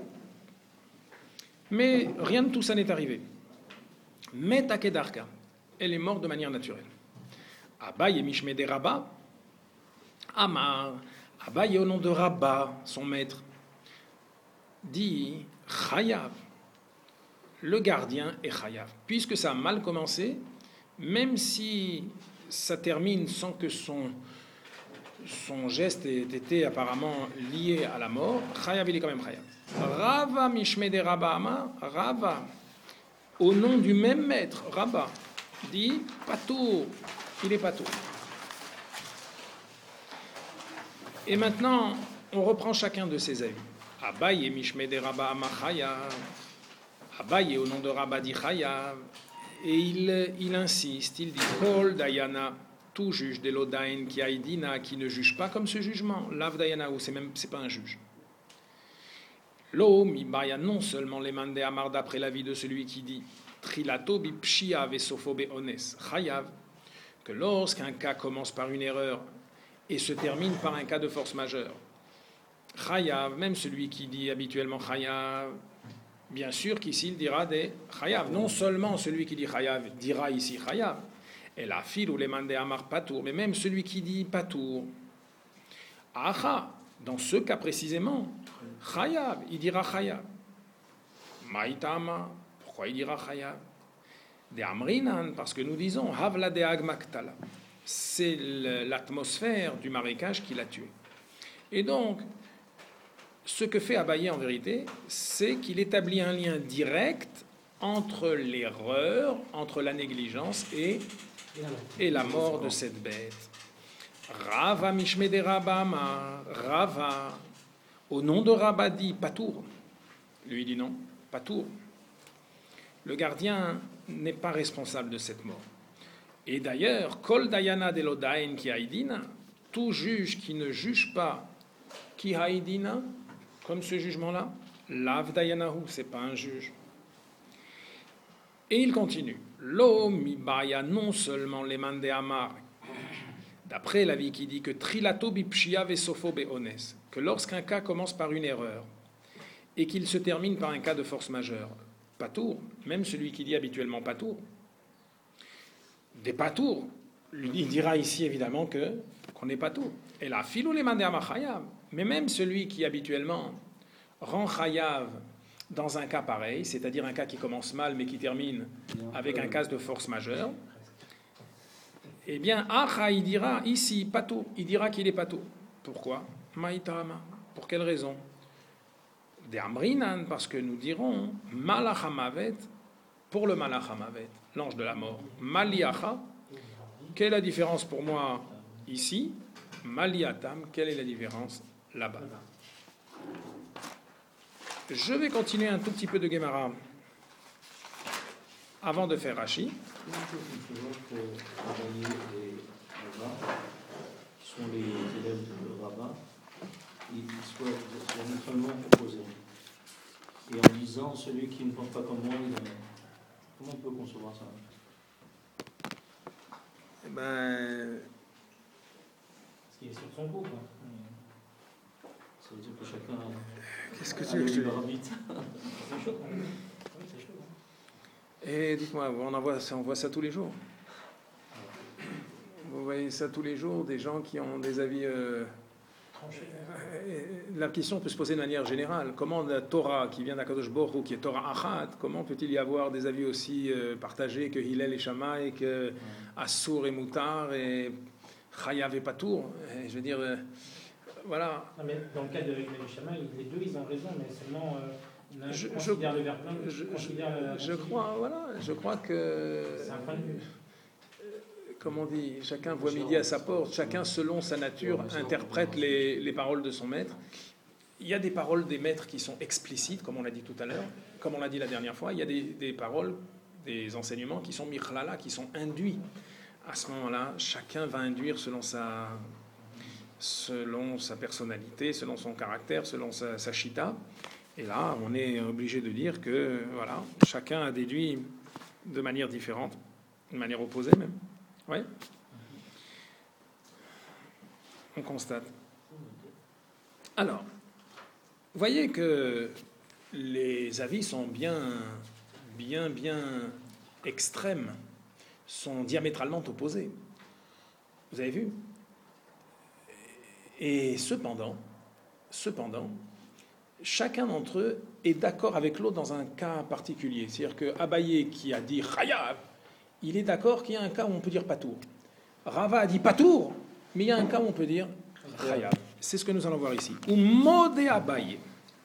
Mais rien de tout ça n'est arrivé. Metakedarka, elle est morte de manière naturelle. Abaye mishme de Rabba, Amar, Abaye au nom de Rabba, son maître, dit Chayav. Le gardien est Chayav. Puisque ça a mal commencé, même si ça termine sans que son geste ait été apparemment lié à la mort, Chayav, il est quand même Chayav. Rava mishme de Rabba Amar, Rava, au nom du même maître, Rabba, dit Patou, il est Patou. Et maintenant, on reprend chacun de ses avis. Abaye mishme de Rabba Amar Chayav. Abaye au nom de Rabba dit Chayav. Et il insiste, il dit Kol Dayana, tout juge de l'Odain qui aïdina, qui ne juge pas comme ce jugement. Lav Dayana, ou c'est pas un juge. Lo mibaya, non seulement les mandé amar d'après l'avis de celui qui dit Trilato bi pshia vesofo be ones Chayav, que lorsqu'un cas commence par une erreur et se termine par un cas de force majeure, Chayav, même celui qui dit habituellement Chayav, bien sûr qu'ici il dira des Chayav. Non seulement celui qui dit Chayav dira ici Chayav, et la file ou les mandé amar patour, mais même celui qui dit patour. Acha, dans ce cas précisément, Chayav, il dira Chayav. Maïtama, pourquoi il dira Chayav? De Amrinan, parce que nous disons Havla de Agmaktala. C'est l'atmosphère du marécage qui l'a tué. Et donc, ce que fait Abaye en vérité, c'est qu'il établit un lien direct entre l'erreur, entre la négligence et la mort de cette bête. Rava mishme de Rabama, Rava, au nom de Rabba dit Patour. Lui dit non, Patour. Le gardien n'est pas responsable de cette mort. Et d'ailleurs, Kol Dayana de l'Odain qui haïdina, tout juge qui ne juge pas qui haïdina, comme ce jugement-là, Lav Dayanahu, c'est pas un juge. Et il continue. Lo mibaya, non seulement les mandé amar, d'après l'avis qui dit que Trilato bipshia vesofo beones, que lorsqu'un cas commence par une erreur et qu'il se termine par un cas de force majeure, patour, même celui qui dit habituellement patour, des patours, il dira ici évidemment qu'on n'est patour. Et la filou les mandé amar chayav, mais même celui qui habituellement rend chayav dans un cas pareil, c'est-à-dire un cas qui commence mal mais qui termine avec un cas de force majeure, eh bien, Acha, il dira ici, patou, il dira qu'il est patou. Pourquoi? Maïtama. Pour quelle raison? Des Amrinan, parce que nous dirons Malach Hamavet, pour le Malach Hamavet, l'ange de la mort. Maliacha, quelle est la différence pour moi ici? Maliatam, quelle est la différence là-bas? Je vais continuer un tout petit peu de Gemara avant de faire Rashi. Il faut savoir que Abaye et Rava, qui sont les élèves de Rava, ils soient diamétralement opposés. Et en disant celui qui ne pense pas comme moi, comment on peut concevoir ça? Ben, Parce qu'il est sur son coup, quoi. Ça veut dire que chacun qu'est-ce que a tu veux le que je te libre dise? arbitre. C'est chaud, quand même. Oui, c'est chaud. Hein. Et dites-moi, on voit ça tous les jours. Vous voyez ça tous les jours, des gens qui ont des avis. Tranché. La question peut se poser de manière générale. Comment la Torah, qui vient d'Akadosh Baruch Hu, qui est Torah Achat, comment peut-il y avoir des avis aussi partagés que Hillel et Shammai, que Assur et Moutar, et Chayav et Patour? Et je veux dire, voilà. Non, mais dans le cas de Hillel et Shammai, les deux, ils ont raison, mais seulement on Je- considère le verbe plein, Je crois que. C'est un point de vue. Comme on dit, chacun voit midi à sa porte, chacun selon sa nature interprète les paroles de son maître. Il y a des paroles des maîtres qui sont explicites, comme on l'a dit tout à l'heure, comme on l'a dit la dernière fois. Il y a des paroles, des enseignements qui sont michlala, qui sont induits. À ce moment-là, chacun va induire selon sa personnalité, selon son caractère, selon sa chita. Et là, on est obligé de dire que voilà, chacun a déduit de manière différente, de manière opposée même. Oui. On constate. Alors, vous voyez que les avis sont bien extrêmes, sont diamétralement opposés. Vous avez vu? Et cependant, chacun d'entre eux est d'accord avec l'autre dans un cas particulier. C'est-à-dire que Abaye qui a dit Chayav, il est d'accord qu'il y a un cas où on peut dire Patour. Rava a dit Patour, mais il y a un cas où on peut dire Chayav. C'est ce que nous allons voir ici. Ou modé Abaye.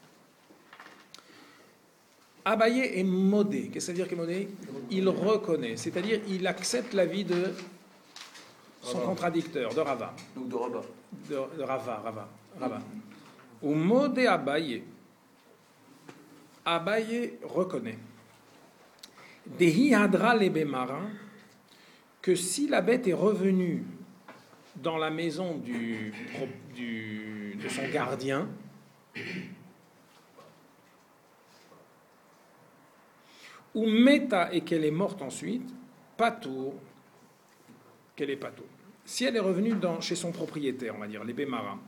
Abaye est modé. Qu'est-ce que ça veut dire que modé? Il reconnaît, c'est-à-dire il accepte l'avis de son contradicteur, de Rava. Donc de Rabat. De Rava. Ou modé Abaye. Abaye reconnaît. Dehi hadra lebemara, que si la bête est revenue dans la maison de son gardien, ou meta et qu'elle est morte ensuite, patour, qu'elle est patour. Si elle est revenue chez son propriétaire, on va dire, les bémaras,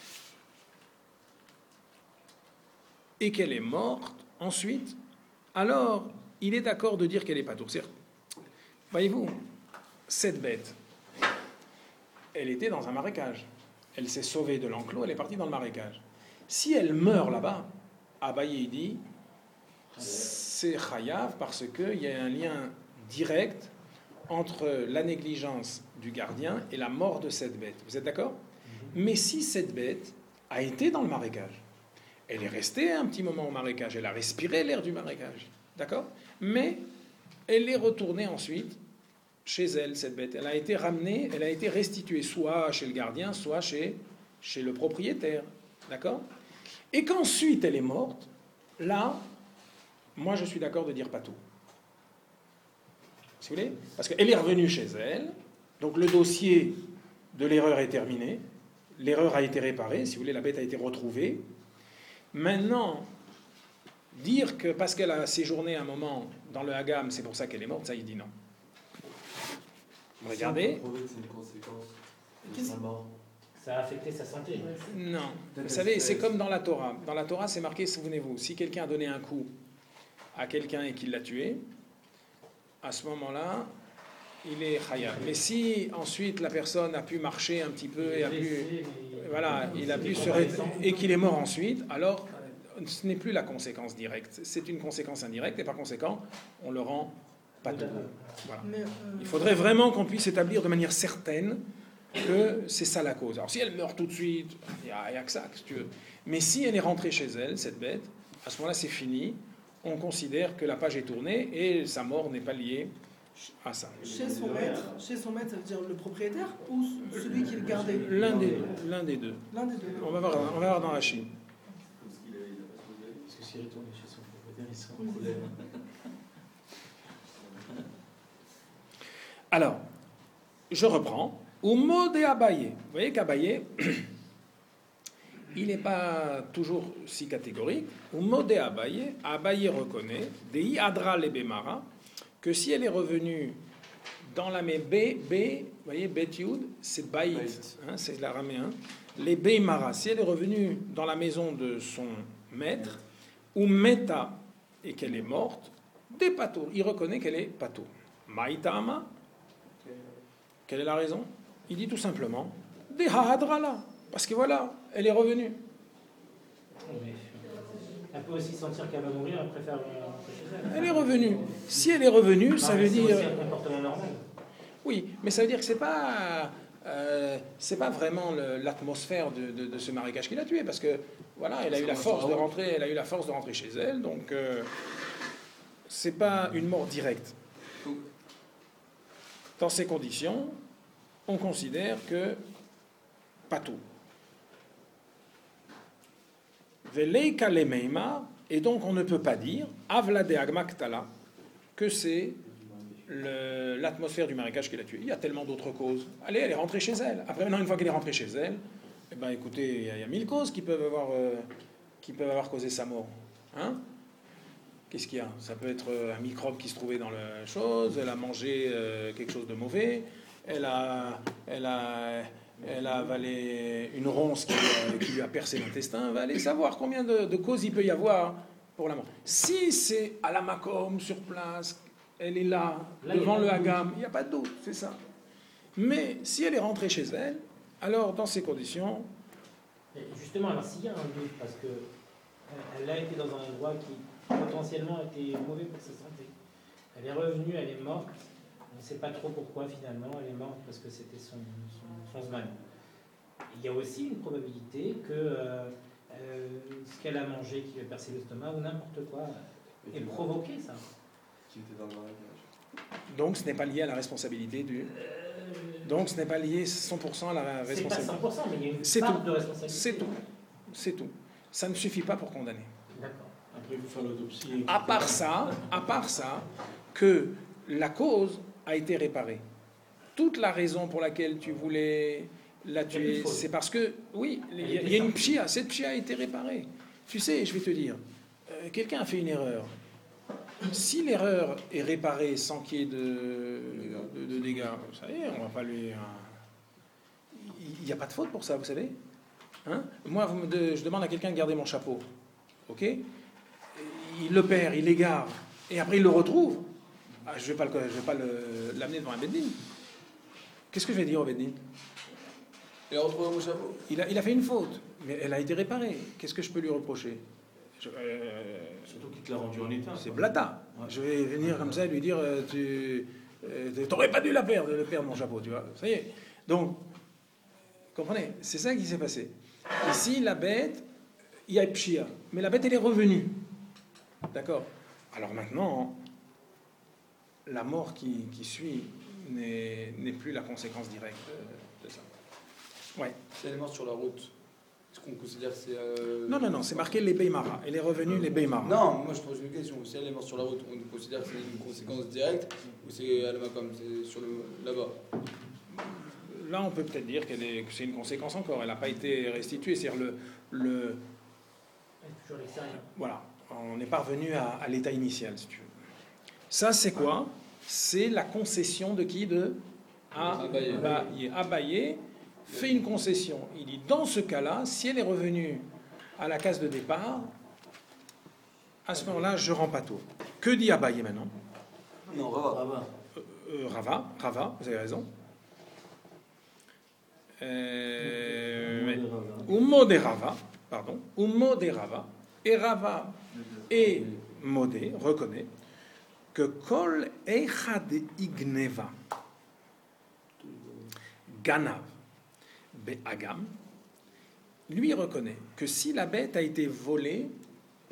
et qu'elle est morte ensuite, alors il est d'accord de dire qu'elle est patour. Voyez-vous, cette bête, elle était dans un marécage. Elle s'est sauvée de l'enclos, elle est partie dans le marécage. Si elle meurt là-bas, Abaye dit, c'est chayav parce qu'il y a un lien direct entre la négligence du gardien et la mort de cette bête. Vous êtes d'accord? Mais si cette bête a été dans le marécage, elle est restée un petit moment au marécage, elle a respiré l'air du marécage, d'accord? Mais elle est retournée ensuite chez elle, cette bête. Elle a été ramenée, elle a été restituée soit chez le gardien, soit chez le propriétaire, d'accord? Et qu'ensuite elle est morte, là, moi je suis d'accord de dire pas tout. Si vous voulez? Parce qu'elle est revenue chez elle, donc le dossier de l'erreur est terminé, l'erreur a été réparée, si vous voulez, la bête a été retrouvée. Maintenant, dire que parce qu'elle a séjourné un moment dans le Hagam, c'est pour ça qu'elle est morte, ça il dit non. Regardez. C'est une conséquence de sa mort. Ça a affecté sa santé. Non. Vous savez, c'est comme dans la Torah. Dans la Torah, c'est marqué, souvenez-vous, si quelqu'un a donné un coup à quelqu'un et qu'il l'a tué, à ce moment-là, il est chayav. Mais si ensuite la personne a pu marcher un petit peu et a pu, voilà, il a pu et qu'il est mort ensuite, alors ce n'est plus la conséquence directe, c'est une conséquence indirecte et par conséquent, on le rend pas tout. Voilà. Il faudrait vraiment qu'on puisse établir de manière certaine que c'est ça la cause. Alors si elle meurt tout de suite, il n'y a que ça, si tu veux. Mais si elle est rentrée chez elle, cette bête, à ce moment-là, c'est fini. On considère que la page est tournée et sa mort n'est pas liée à ça. Chez son maître, ça veut dire le propriétaire ou celui qui le gardait? L'un des deux. L'un des deux. On va voir dans la Chine. Parce que s'il retourne chez son propriétaire, il sera en colère. Alors, je reprends. Umo de Abaye. Vous voyez qu'Abaye, il n'est pas toujours si catégorique. Umo de Abaye, Abaye reconnaît, Dei Adra le Bemara, que si elle est revenue dans la main B, vous voyez, Bet Yud, c'est Baït, hein, c'est l'araméen. Les Beimara, si elle est revenue dans la maison de son maître, ou Meta, et qu'elle est morte, des pato. Il reconnaît qu'elle est pato. Maïtama, quelle est la raison? Il dit tout simplement, des Hahadrala, parce que voilà, elle est revenue. Mais elle peut aussi sentir qu'elle va mourir, elle préfère rentrer chez elle. Elle est revenue. Si elle est revenue, ça veut dire... C'est aussi un comportement normal. Oui, mais ça veut dire que c'est pas vraiment l'atmosphère de ce marécage qui l'a tué, parce que voilà, elle a eu la force de rentrer chez elle, donc c'est pas une mort directe. Dans ces conditions, on considère que pas tout. Veleika lemeima, et donc on ne peut pas dire avla de agmaktala que c'est l'atmosphère du marécage qui l'a tué. Il y a tellement d'autres causes. Allez, elle est rentrée chez elle. Après, maintenant, une fois qu'elle est rentrée chez elle, eh ben, écoutez, il y a 1000 causes qui peuvent avoir causé sa mort. Hein? Qu'est-ce qu'il y a? Ça peut être un microbe qui se trouvait dans la chose, elle a mangé quelque chose de mauvais, elle a avalé une ronce qui lui a percé l'intestin. Va aller savoir combien de causes il peut y avoir pour la mort. Si c'est à la Macom, sur place, elle est là devant le Hagam, il n'y a pas de doute, c'est ça. Mais si elle est rentrée chez elle, alors dans ces conditions... Et justement, alors s'il y a un doute, parce qu'elle a été dans un endroit qui potentiellement était mauvais pour sa santé, elle est revenue, elle est morte, on ne sait pas trop pourquoi finalement, elle est morte parce que c'était son zman. Il y a aussi une probabilité que ce qu'elle a mangé qui lui a percé l'estomac ou n'importe quoi ait provoqué ça. Qui était dans le marécage. Donc ce n'est pas lié à la responsabilité du... Donc ce n'est pas lié 100% à la responsabilité. C'est pas 100%, mais il y a une part de responsabilité. C'est tout. C'est tout. Ça ne suffit pas pour condamner. D'accord. Après, il faut faire l'autopsie. À part ça, que la cause a été réparée. Toute la raison pour laquelle tu voulais la tuer, c'est parce que, oui, il y a une pshia. Cette pshia a été réparée. Tu sais, je vais te dire, quelqu'un a fait une erreur. Si l'erreur est réparée sans qu'il y ait de dégâts, ça y est, on va pas lui... Il n'y a pas de faute pour ça, vous savez. Hein? Moi, je demande à quelqu'un de garder mon chapeau. Ok? Il le perd, il l'égare, et après il le retrouve. Ah, je ne vais pas l'amener devant un beddin. Qu'est-ce que je vais dire au beddin? Il a retrouvé mon chapeau. Il a fait une faute, mais elle a été réparée. Qu'est-ce que je peux lui reprocher? Surtout qu'il te l'a rendu en état. C'est blata. Ouais. Je vais venir comme ça et lui dire tu n'aurais pas dû le perdre mon chapeau, tu vois. Ça y est. Donc, comprenez, c'est ça qui s'est passé. Ici, la bête, il y a pshia, mais la bête, elle est revenue. D'accord? Alors maintenant, la mort qui suit n'est plus la conséquence directe de ça. Ouais. Si elle est morte sur la route, est-ce qu'on considère que c'est... Non, c'est marqué les Beimara. Elle est revenue, les Beimara. Non, moi je pose une question. Si elle est morte sur la route, on considère que c'est une conséquence directe ou c'est à la Macom, c'est sur là-bas? Là, on peut peut-être dire que c'est une conséquence encore. Elle n'a pas été restituée. C'est-à-dire Elle est toujours à l'extérieur. Voilà. On n'est pas revenu à l'état initial, si tu veux. Ça, c'est quoi? C'est la concession de qui? De Abaye. Abaye fait une concession. Il dit, dans ce cas-là, si elle est revenue à la case de départ, à ce moment-là, je rends pas tout. Que dit Abaye maintenant? Non, Rava, vous avez raison. Ummo de Rava, pardon. Ummo de Rava. Et Rava et Modé reconnaît que Kol Echad Igneva Ganav Be'agam, lui reconnaît que si la bête a été volée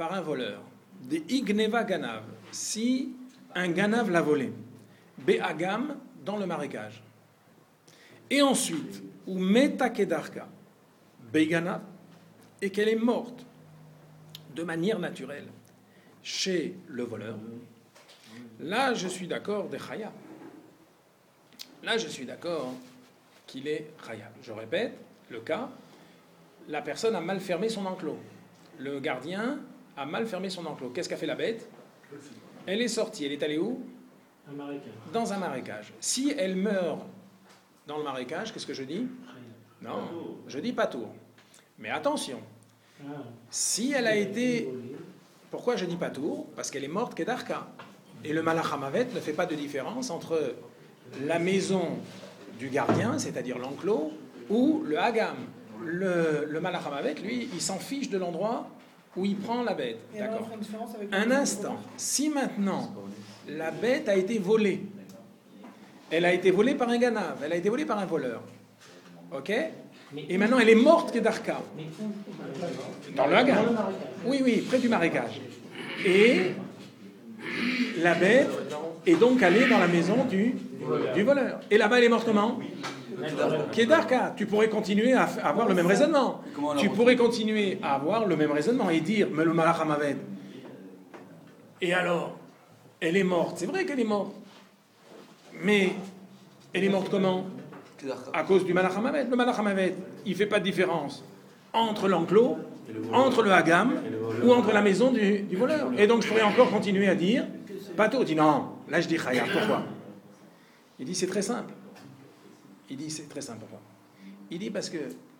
par un voleur, des igneva ganav, si un ganav l'a volé, be'agam, dans le marécage, et ensuite, ou meta kedarka, be'ganav, et qu'elle est morte de manière naturelle chez le voleur, là je suis d'accord des chaya. Là je suis d'accord qu'il est chaya. Je répète, le cas, la personne a mal fermé son enclos. Le gardien a mal fermé son enclos. Qu'est-ce qu'a fait la bête? Elle est sortie. Elle est allée où? Un marécage. Dans un marécage. Si elle meurt dans le marécage, qu'est-ce que je dis? Non, je dis pas tour. Mais attention, si elle a été... Pourquoi je dis pas tour? Parce qu'elle est morte kedarka. Et le malach hamavet ne fait pas de différence entre la maison du gardien, c'est-à-dire l'enclos, ou le hagam. Le malach hamavet, lui, il s'en fiche de l'endroit où il prend la bête. D'accord. Un instant. Si maintenant, la bête a été volée, elle a été volée par un ganav, elle a été volée par un voleur. Ok? Et maintenant, elle est morte kedarka. Dans le hagam. Oui, oui, près du marécage. Et la bête est donc allée dans la maison du voleur. Et là-bas, elle est morte comment? Kedarka. Tu pourrais continuer à avoir le même raisonnement. Tu pourrais continuer à avoir le même raisonnement et dire, mais le malach hamavet. Et alors, elle est morte. C'est vrai qu'elle est morte. Mais elle est morte comment? À cause du malach hamavet. Le malach hamavet, il ne fait pas de différence entre l'enclos, entre le hagam ou entre la maison du voleur. Et donc je pourrais encore continuer à dire, Pato dit non, là je dis chaya. Pourquoi? Il dit c'est très simple. Il dit c'est très simple. Pourquoi? Il dit parce que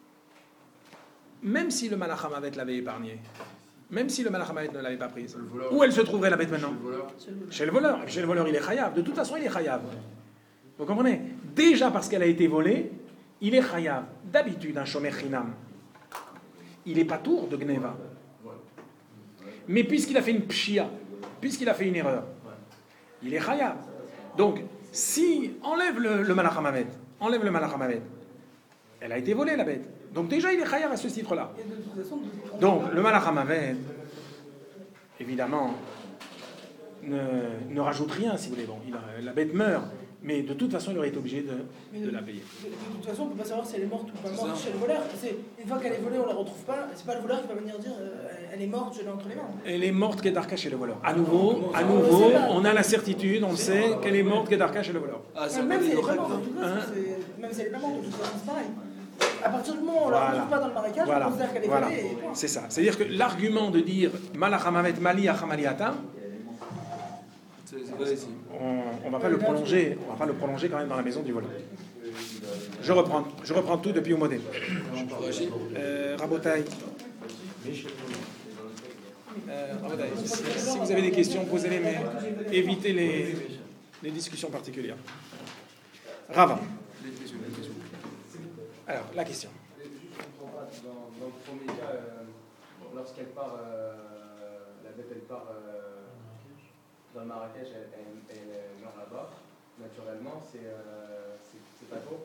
même si le malach hamavet l'avait épargné, même si le malach hamavet ne l'avait pas prise, où elle se trouverait la bête maintenant? Chez le voleur. Chez le voleur il est chayav. De toute façon il est chayav. Vous comprenez? Déjà parce qu'elle a été volée, il est chayav. D'habitude un shomer chinam, il n'est pas tour de gneva. Mais puisqu'il a fait une pshia, puisqu'il a fait une erreur, il est chayav. Donc si enlève le malach hamavet, enlève le malach hamavet, elle a été volée la bête. Donc déjà il est chayav à ce titre-là. Donc le malach hamavet, évidemment, ne rajoute rien si vous voulez. Bon, la bête meurt, mais de toute façon il aurait été obligé de la payer. De toute façon on ne peut pas savoir si elle est morte ou pas morte chez le voleur. Une fois qu'elle est volée on ne la retrouve pas. C'est pas le voleur qui va venir dire elle est morte, je l'ai entre les mains. Elle est morte kedarka chez le voleur. À nouveau, on a la certitude, on le sait qu'elle est morte kedarka chez le voleur. Même si elle n'est pas morte, même si elle n'est pas morte, de toute façon c'est pareil. À partir du moment où on ne la retrouve pas dans le marécage, on considère qu'elle est volée. C'est ça. C'est-à-dire que l'argument de dire malach hamavet mali achamaliata, on ne va pas le prolonger. On va pas le prolonger quand même dans la maison du voleur. Je reprends tout depuis au modèle. Rabotai. Si vous avez des questions, posez-les, mais évitez les discussions particulières. Rava. Alors, la question. Dans le premier cas, lorsqu'elle part, la bête elle part dans le Marrakech, elle meurt là-bas, naturellement, c'est pas trop.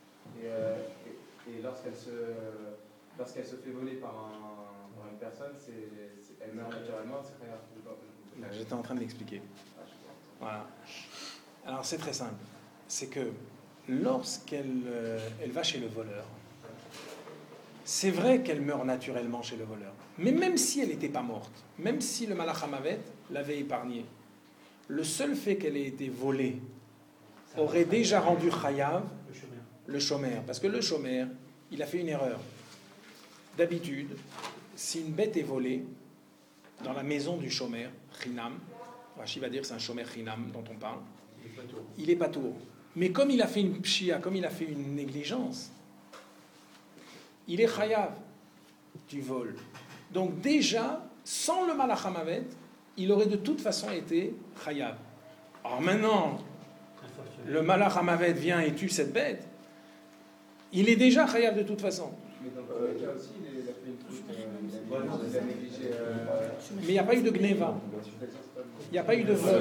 Et lorsqu'elle se fait voler par une personne, elle meurt naturellement, c'est très grave. J'étais en train de l'expliquer. Voilà. Alors c'est très simple. C'est que lorsqu'elle elle va chez le voleur, c'est vrai qu'elle meurt naturellement chez le voleur. Mais même si elle n'était pas morte, même si le malach hamavet l'avait épargnée, le seul fait qu'elle ait été volée aurait déjà rendu chayav le shomer. Parce que le shomer, il a fait une erreur. D'habitude, si une bête est volée dans la maison du shomer, chinam, Rashi va dire que c'est un shomer chinam dont on parle, il est pas tour. Mais comme il a fait une pshia, comme il a fait une négligence, il est chayav du vol. Donc déjà, sans le malach hamavet, il aurait de toute façon été chayav. Alors maintenant, le malach hamavet vient et tue cette bête, il est déjà chayav de toute façon. Mais dans le cas aussi, il a fait une truc, il a négligé. Mais il n'y a pas eu de gneva. Il n'y a pas eu de vol.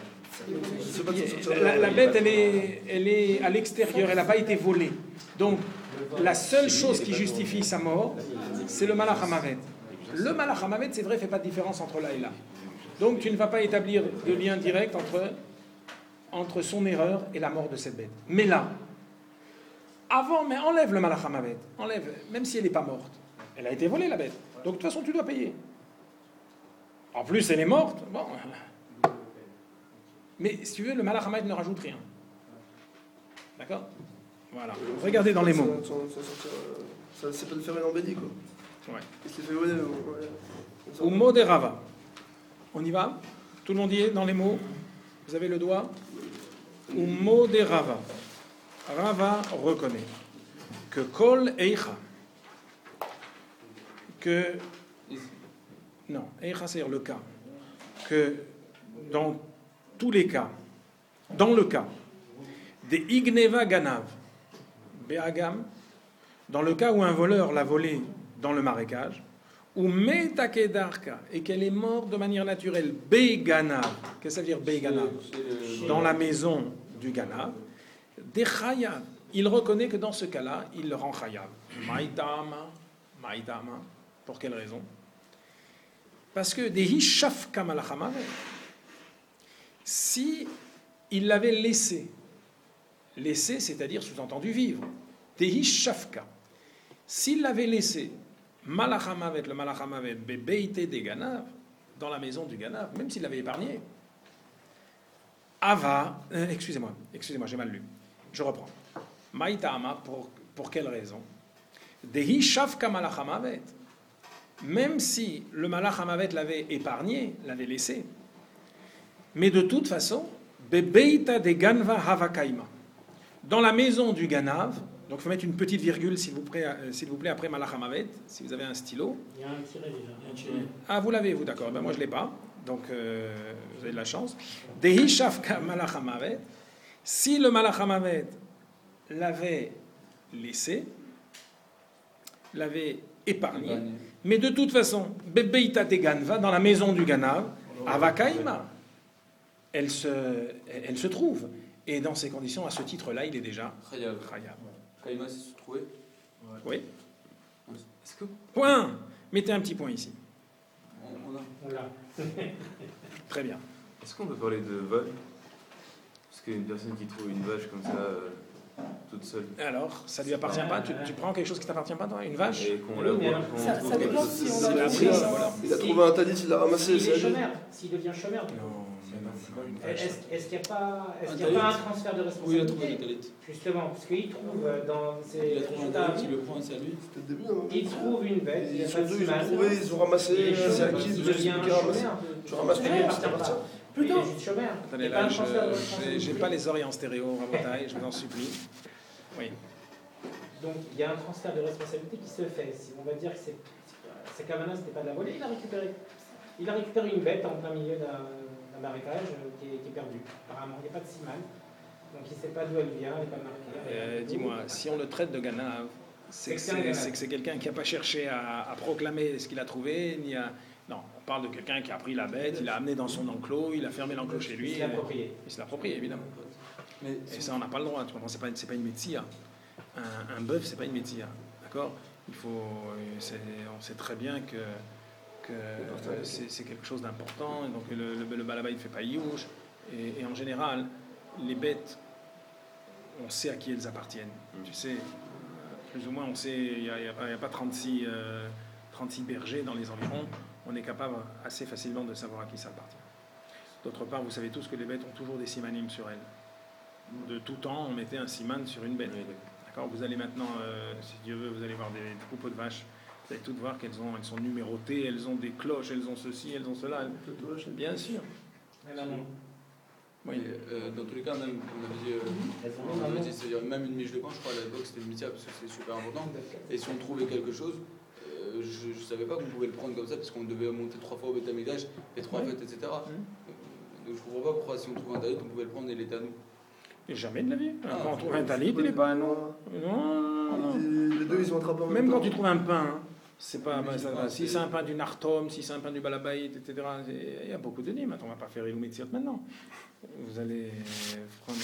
La bête, elle est à l'extérieur, elle n'a pas été volée. Donc, la seule chose qui justifie sa mort, c'est le malach hamavet. Le Malach HaMavet, c'est vrai, ne fait pas de différence entre là et là. Donc tu ne vas pas établir de lien direct entre son erreur et la mort de cette bête. Mais là, mais enlève le Malach HaMavet, enlève, même si elle n'est pas morte. Elle a été volée, la bête. Donc de toute façon, tu dois payer. En plus, elle est morte. Bon. Mais si tu veux, le Malach HaMavet ne rajoute rien. D'accord? Voilà. Regardez dans les mots. Ça s'appelle faire une embellie, quoi. Ouais. Qu'est-ce qu'il fait? Ouais. Ou mot des Rava. On y va? Tout le monde y est dans les mots? Vous avez le doigt? Ou mot des Rava. Rava reconnaît que Kol Eicha, que. Non, Eicha, c'est-à-dire le cas. Que dans tous les cas, dans le cas des Igneva Ganav, Be'agam, dans le cas où un voleur l'a volé dans le marécage, ou Metakedarka, et qu'elle est morte de manière naturelle, Be'ganav, qu'est-ce que ça veut dire Be'ganav? Dans la maison du Ganav, des Chayav. Il reconnaît que dans ce cas-là, il le rend Chayav. Maïtama, pour quelle raison? Parce que des Hishaf Kamalachamav, si il l'avait laissé, c'est-à-dire sous-entendu vivre, des Hishafka, s'il l'avait laissé, Malachamavet, le Malachamavet, Bebeite des Ganav, dans la maison du Ganav, même s'il l'avait épargné, Ava, excusez-moi, j'ai mal lu. Je reprends. Maïtama, pour quelle raison? Dehi Shavka Malachamavet. Même si le Malachamavet l'avait épargné, l'avait laissé. Mais de toute façon, Bebeita de Ganva Havakaima. Dans la maison du Ganav, donc il faut mettre une petite virgule, s'il vous plaît, après Malachamavet, si vous avez un stylo. Il y a un tiret déjà. Ah, vous l'avez, vous, d'accord. Ben, moi, je ne l'ai pas. Donc, vous avez de la chance. Dehi Shavka Malachamavet. Si le Malachamavet l'avait laissé, l'avait épargné, mais de toute façon, Bebeita Teganva, dans la maison du Ganav, Avakaima, elle se trouve. Et dans ces conditions, à ce titre-là, il est déjà Chayav. Chayav. c'est se trouver. Oui. Est-ce que Point. Mettez un petit point ici. on a. Très bien. Est-ce qu'on peut parler de vol? Parce qu'une personne qui trouve une vache comme ça, toute seule. Alors, ça lui appartient pas? Tu prends quelque chose qui t'appartient pas, toi? Une vache? Et qu'on la voit. Ça dépend si on l'a l'a pris, pris. Il a trouvé un talit, il l'a ramassé. S'il est chômeur, s'il devient chômeur. Non, une vache. Est-ce qu'il n'y a pas un transfert de Oui, il a trouvé responsabilité? le talit. Justement, parce qu'il trouve dans Il ses a trouvé un talit, il le prend, c'est à lui. C'était le début, hein. il trouve une bête, il n'y a pas de Ils ont siman. trouvé, ils ont ramassé, c'est acquis, Il c'est devient qui a ramassé. chômeur. Tu ramasses Mais tout, il ça appartient appartient. pas. Plutôt. Il est juste chômeur. Il Attendez, n'y a pas là, un transfert de responsabilité. j'ai pas les oreilles en stéréo, Rabotaï, je vous en supplie. Oui. Donc il y a un transfert de responsabilité qui se fait. Si on va dire que c'est Kavana, c'était pas de la volée, il a récupéré une bête en plein milieu d'un marécage qui est perdu. Apparemment, il n'y a pas de siman. Donc il ne sait pas d'où elle vient, elle n'est pas marquée. Dis-moi, si on le traite de Ganav, c'est que c'est quelqu'un qui n'a pas cherché à proclamer ce qu'il a trouvé, ni à... Non, on parle de quelqu'un qui a pris la bête, il l'a amené dans son enclos, il a fermé l'enclos chez lui. Il s'est approprié. Il s'est approprié, évidemment. Mais Et ça, on n'a pas le droit, tu comprends, c'est pas une métia. Un bœuf, c'est pas une métia, d'accord? On sait très bien que c'est quelque chose d'important, et donc le balaba, il ne fait pas youch, et en général, les bêtes, on sait à qui elles appartiennent. Tu sais, plus ou moins, on sait, il n'y a pas 36 bergers dans les environs, on est capable assez facilement de savoir à qui ça appartient. D'autre part, vous savez tous que les bêtes ont toujours des simanim sur elles. De tout temps, on mettait un siman sur une bête. D'accord, vous allez maintenant, si Dieu veut, vous allez voir des troupeaux de vaches. Vous allez toutes voir qu'elles sont numérotées, elles ont des cloches, elles ont ceci, elles ont cela. Bien sûr. Oui. Dans tous les cas, même, on avait dit, c'est-à-dire même une miche de pain, je crois à l'époque c'était une métier parce que c'est super important. Et si on trouvait quelque chose, je ne savais pas qu'on pouvait le prendre comme ça parce qu'on devait monter 3 fois au bétamigage et 3 fêtes, etc. Donc je ne comprends pas pourquoi si on trouve un talit, on pouvait le prendre et il était à nous. Et jamais de la vie. Quand on trouve un talit, il n'est pas à nous. Non. Les deux, ils ont attrapé en même temps. Même quand tu trouves un pain, c'est pas. Si c'est un pain du Nartom, si c'est un pain du Balabaït, etc., il y a beaucoup de nids. Maintenant, on ne va pas faire Iloumétiot maintenant. Vous allez prendre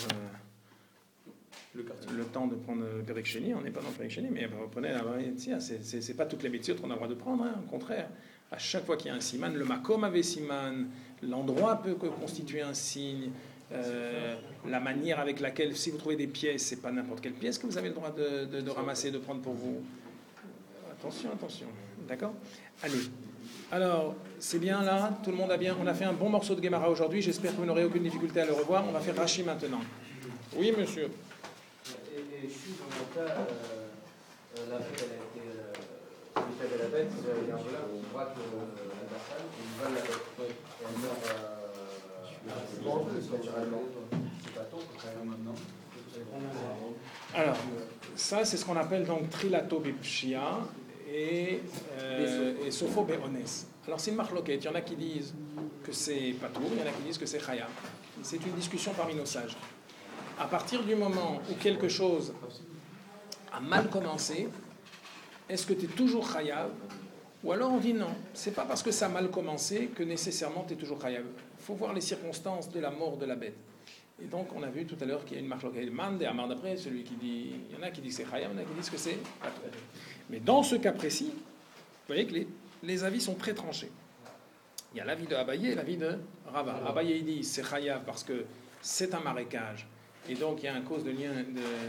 le temps de prendre le Périchéni. On n'est pas dans le Périchéni, mais vous prenez la variété. C'est pas toutes les métiotes qu'on a le droit de prendre, hein, au contraire. À chaque fois qu'il y a un siman, le makom avait siman, l'endroit peut constituer un signe, la manière avec laquelle, si vous trouvez des pièces, c'est pas n'importe quelle pièce que vous avez le droit de ramasser, de prendre pour vous. Attention, attention. D'accord? Allez. Alors, c'est bien là, tout le monde a bien. On a fait un bon morceau de Gemara aujourd'hui. J'espère que vous n'aurez aucune difficulté à le revoir. On va faire Rashi maintenant. Oui, monsieur. Et si dans mon cas, la bête, elle a été. L'état de la bête, il y a un voleur qui braque la personne, il vole la bête. Et elle meurt naturellement. C'est pas tôt, quand même, maintenant. Alors, ça, c'est ce qu'on appelle donc Trilato Bipshia et Sopho Be'ones. Alors, c'est une marloquette. Il y en a qui disent que c'est Patour, il y en a qui disent que c'est Chaya. C'est une discussion parmi nos sages. À partir du moment où quelque chose a mal commencé, est-ce que tu es toujours Chayav? Ou alors on dit non, c'est pas parce que ça a mal commencé que nécessairement tu es toujours Chayav. Il faut voir les circonstances de la mort de la bête. Et donc on a vu tout à l'heure qu'il y a une marque locale. Mande et Amar d'après, celui qui dit, il y en a qui disent que c'est Chayav, il y en a qui disent que c'est Patour. Mais dans ce cas précis, vous voyez que les avis sont très tranchés. Il y a l'avis de Abaye et l'avis de Rava. Abaye il dit c'est Chayav parce que c'est un marécage. Et donc il y a un cause de lien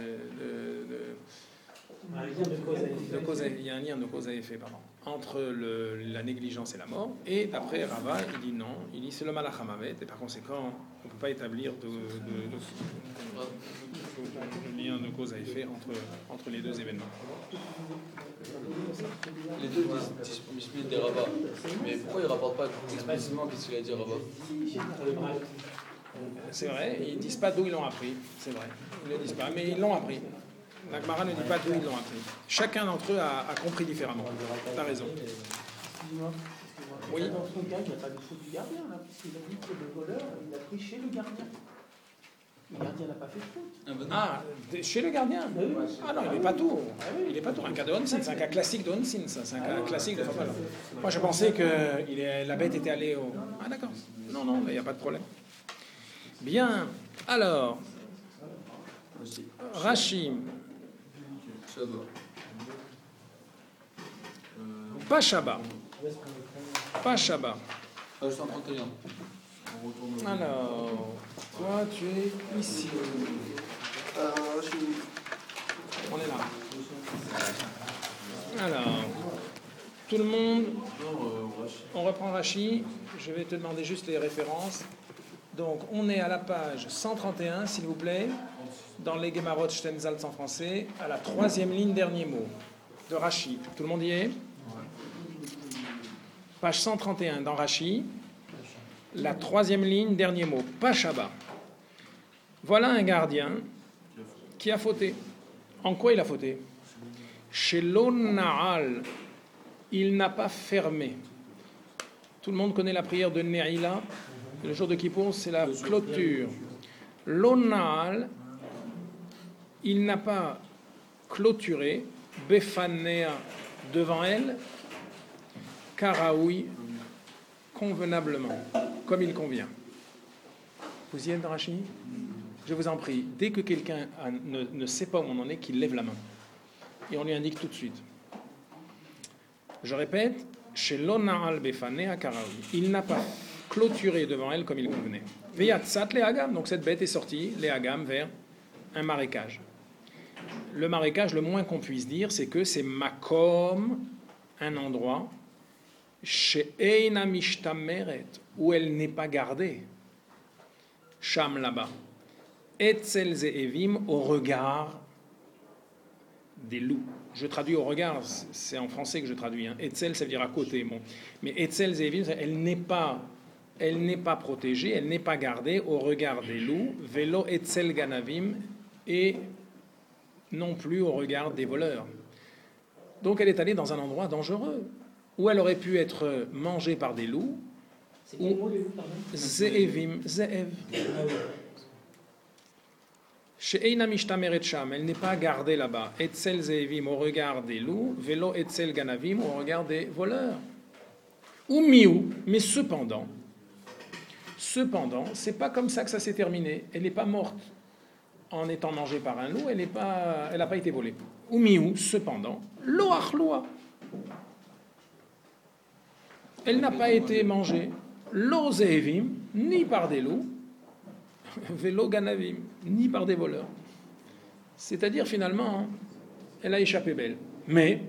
il y a un lien de cause à effet entre la négligence et la mort. Et d'après Rava, il dit non, il dit c'est le malach hamavet, et par conséquent, on ne peut pas établir de lien de cause à effet entre les deux événements. Les deux disent des Rava. Mais pourquoi ils ne rapportent pas explicitement qu'est-ce qu'il a dit Rava? C'est vrai, ils ne disent pas d'où ils l'ont appris, c'est vrai. Ils ne le disent pas, mais ils l'ont appris. La Gemara ne dit pas d'où ils l'ont appris. Chacun d'entre eux a compris différemment. Tu as raison. Excuse-moi. Oui. Dans son cas, il n'y a pas de faute du gardien, là, puisqu'il a dit que le voleur, il a pris chez le gardien. Le gardien n'a pas fait de faute. Ah, chez le gardien? Ah non, il n'est pas tout. Il n'est pas tout. Un cas de Onsin, c'est un cas classique de Onsin, ça. C'est un cas classique de Fafala. Moi, je pensais que la bête était allée au... Ah d'accord. Non, il n'y a pas de problème. Bien. Alors, Rashi. Pas Shabbat. Pas Shabbat. Ah, 131. Alors, toi, tu es ici. On est là. Alors, tout le monde, on reprend Rashi. Je vais te demander juste les références. Donc, on est à la page 131, s'il vous plaît, dans les Gemarot Shtenzaltz en français, à la 3e ligne, dernier mot, de Rashi. Tout le monde y est? Page 131 dans Rashi, la 3e ligne, dernier mot, pas Shabbat. Voilà un gardien qui a fauté. En quoi il a fauté? Chez l'Onnaal, il n'a pas fermé. Tout le monde connaît la prière de Ne'ila. Le jour de Kippour, c'est la clôture. L'Onnaal, il n'a pas clôturé, Befanea devant elle, Karaoui, convenablement, comme il convient. Vous y êtes, Rashi? Je vous en prie, dès que quelqu'un ne sait pas où on en est, qu'il lève la main. Et on lui indique tout de suite. Je répète, chez l'Onnaal Befanea Karaoui, il n'a pas clôturé devant elle comme il convenait. Veyatsat les Hagam, donc cette bête est sortie, les Hagam, vers un marécage. Le marécage, le moins qu'on puisse dire, c'est que c'est makom, un endroit, chez Eina Mishtameret, où elle n'est pas gardée. Sham là-bas. Etzel Ze'evim, au regard des loups. Je traduis au regard, c'est en français que je traduis. Hein. Etzel, ça veut dire à côté. Bon. Mais Etzel Ze'evim, elle n'est pas protégée, elle n'est pas gardée au regard des loups. Velo Etzel Ganavim, et non plus au regard des voleurs. Donc elle est allée dans un endroit dangereux, où elle aurait pu être mangée par des loups, ou Ze'evim, Ze'ev. Chez Eina Mishtameret Sham, elle n'est pas gardée là-bas. Etzel Ze'evim au regard des loups, Velo Etzel Ganavim au regard des voleurs. Ou Miou, mais cependant, c'est pas comme ça que ça s'est terminé. Elle n'est pas morte en étant mangée par un loup, elle n'a pas été volée. Ou Miou, cependant, Loach Loa. Elle n'a pas été mangée, lo ze'evim, ni par des loups, velo ganavim, ni par des voleurs. C'est-à-dire, finalement, elle a échappé belle. Mais,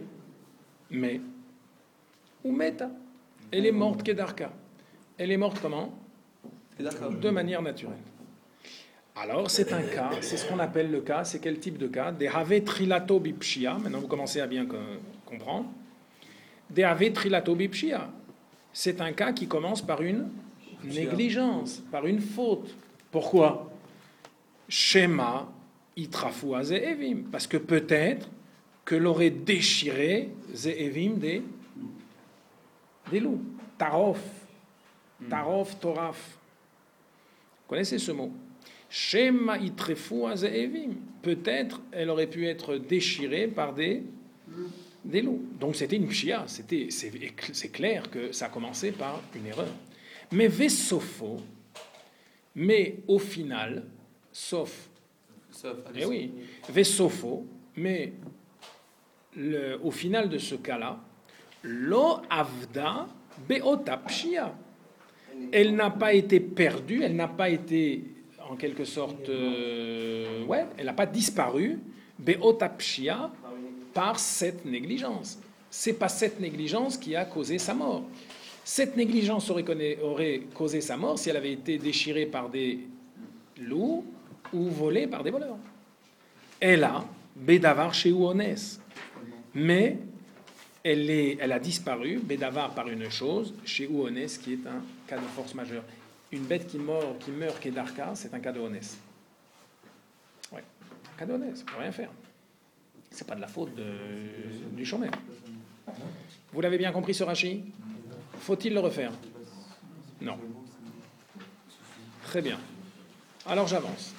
ou meta, elle est morte kedarka. Elle est morte comment? De manière naturelle. Alors, c'est un cas, c'est ce qu'on appelle le cas, c'est quel type de cas? Des have trilato bipshia, maintenant vous commencez à bien comprendre. Des have trilato bipshia, c'est un cas qui commence par une négligence, par une faute. Pourquoi? Shema itrafu a ze'evim, parce que peut-être que l'aurait déchiré ze'evim des loups. Tarof, toraf. Vous connaissez ce mot? Shema itrefu a ze'evim. Peut-être elle aurait pu être déchirée par des loups. Donc c'était une pshia, c'est clair que ça a commencé par une erreur. Mais vesofo, mais au final, sauf, eh oui, vesofo, mais au final de ce cas-là, lo avda beota pshia. Elle n'a pas été perdue, elle n'a pas été en quelque sorte, elle n'a pas disparu, beota pshia, par cette négligence. C'est pas cette négligence qui a causé sa mort. Cette négligence aurait causé sa mort si elle avait été déchirée par des loups ou volée par des voleurs. Elle a bédavar chez Ouonès, mais elle a disparu, bédavar par une chose, chez Ouonès, qui est un cas de force majeure. Une bête qui meurt kedarka, c'est un cas de Onès. Ouais, un cas de Onès, on ne peut rien faire. C'est pas de la faute du chômeur. Vous l'avez bien compris ce Rashi? Faut-il le refaire? Non. Très bien. Alors j'avance.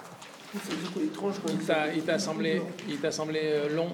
Il t'a semblé long?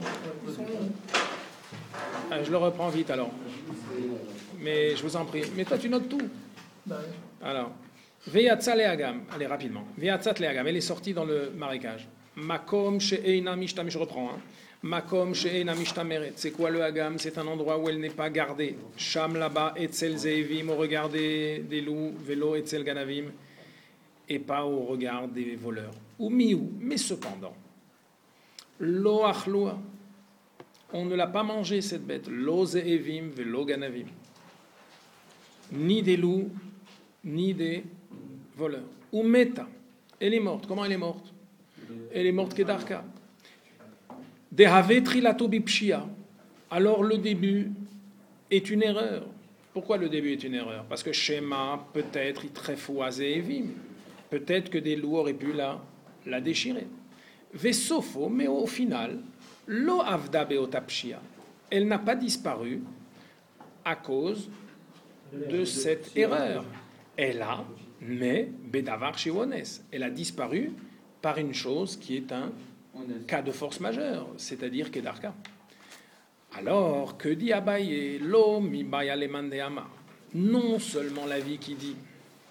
Je le reprends vite alors. Mais je vous en prie. Mais toi tu notes tout. Alors, Veyatsa le'agam. Allez rapidement. Veyatsat le'agam. Elle est sortie dans le marécage. Makom she'eina mishtam, je reprends. Makom she'eina mishtameret. C'est quoi le hagam? C'est un endroit où elle n'est pas gardée. Sham là-bas, etzel ze'evim, au regard des loups, vélo etzel ganavim, et pas au regard des voleurs. Ou miou, mais cependant, lo achloa, on ne l'a pas mangé cette bête. Lo ze'evim, vélo ganavim. Ni des loups, ni des voleurs. Ou meta, elle est morte. Comment elle est morte? Elle est morte kedarka. Dehave trilato bipshia. Alors le début est une erreur. Pourquoi le début est une erreur? Parce que Shema, peut-être, itrefu a ze'evim. Peut-être que des loups auraient pu la déchirer. Vesofo, mais au final, lo avda beota pshia. Elle n'a pas disparu à cause de cette erreur. Elle a, mais bedavar shiwones. Elle a disparu par une chose qui est un cas de force majeure, c'est-à-dire kedarka. Alors, que dit Abaye? Lo mi baya le mandeama. Non seulement la vie qui dit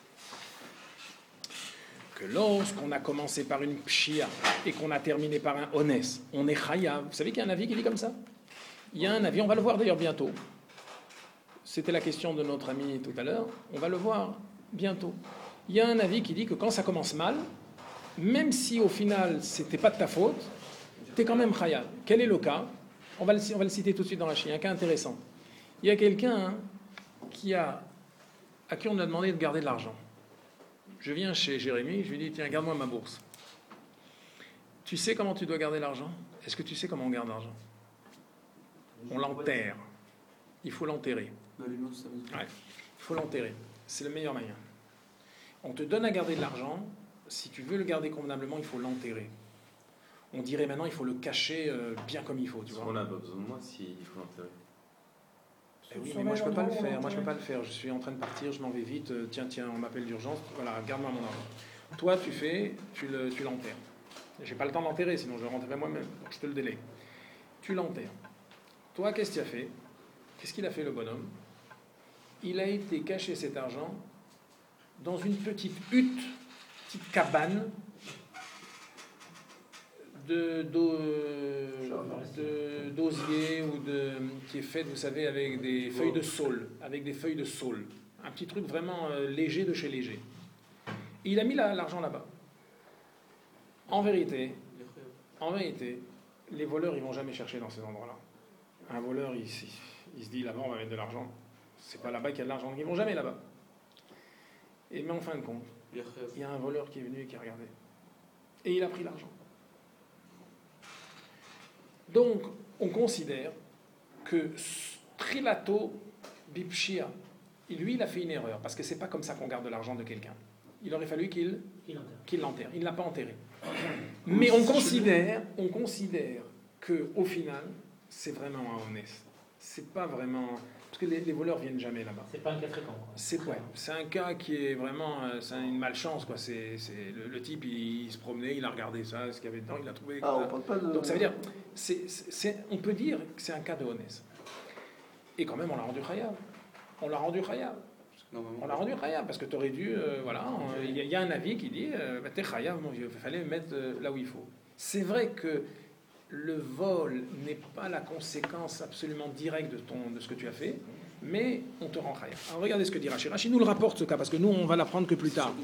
que lorsqu'on a commencé par une pshia et qu'on a terminé par un ones, on est chayav. Vous savez qu'il y a un avis qui dit comme ça? Il y a un avis, on va le voir d'ailleurs bientôt. C'était la question de notre ami tout à l'heure, on va le voir bientôt. Il y a un avis qui dit que quand ça commence mal, même si au final c'était pas de ta faute, t'es quand même chayav. Quel est le cas? On va le citer tout de suite dans la Chine. Un cas intéressant. Il y a quelqu'un à qui on a demandé de garder de l'argent. Je viens chez Jérémy, je lui dis tiens, garde-moi ma bourse. Tu sais comment tu dois garder l'argent? Est-ce que tu sais comment on garde l'argent? On l'enterre. Il faut l'enterrer. Ouais, il faut l'enterrer. C'est le meilleur moyen. On te donne à garder de l'argent. Si tu veux le garder convenablement, il faut l'enterrer. On dirait maintenant il faut le cacher bien comme il faut. Tu vois. On n'a pas besoin de moi s'il faut l'enterrer. Oui, mais moi je peux pas le faire. Moi je peux pas le faire. Je suis en train de partir, je m'en vais vite. Tiens, on m'appelle d'urgence. Voilà, garde-moi mon argent. Toi, tu l'enterres. J'ai pas le temps d'enterrer, sinon je le rentrerai moi-même. Donc je te le délègue. Tu l'enterres. Toi, qu'est-ce qu'il a fait? Qu'est-ce qu'il a fait le bonhomme? Il a été cacher cet argent dans une petite hutte, petite cabane d'osier ou qui est faite, vous savez, avec des feuilles de saule, un petit truc vraiment léger de chez léger. Et il a mis l'argent là-bas. En vérité, les voleurs, ils vont jamais chercher dans ces endroits-là. Un voleur, il se dit là-bas, on va mettre de l'argent. C'est pas là-bas qu'il y a de l'argent. Ils vont jamais là-bas. Mais en fin de compte, il y a un voleur qui est venu et qui a regardé. Et il a pris l'argent. Donc, on considère que Trilato Bipshia, lui, il a fait une erreur, parce que c'est pas comme ça qu'on garde de l'argent de quelqu'un. Il aurait fallu qu'il l'enterre. Il ne l'a pas enterré. Mais on considère qu'au final, c'est vraiment un honnête. C'est pas vraiment... Parce que les voleurs viennent jamais là-bas. C'est pas un cas fréquent. C'est un cas qui est vraiment... C'est une malchance, quoi. Le type, il se promenait, il a regardé ça, ce qu'il y avait dedans, il a trouvé... on parle pas de... Donc ça veut dire... on peut dire que c'est un cas de honnête. Et quand même, on l'a rendu khayab. On l'a rendu khayab, parce que tu aurais dû... il y a un avis qui dit t'es khayab, mon vieux, il fallait le mettre là où il faut. C'est vrai que le vol n'est pas la conséquence absolument directe de ce que tu as fait, mais on te rend khayab. Alors regardez ce que dit Rashi. Rashi nous le rapporte ce cas, parce que nous, on va l'apprendre que plus tard.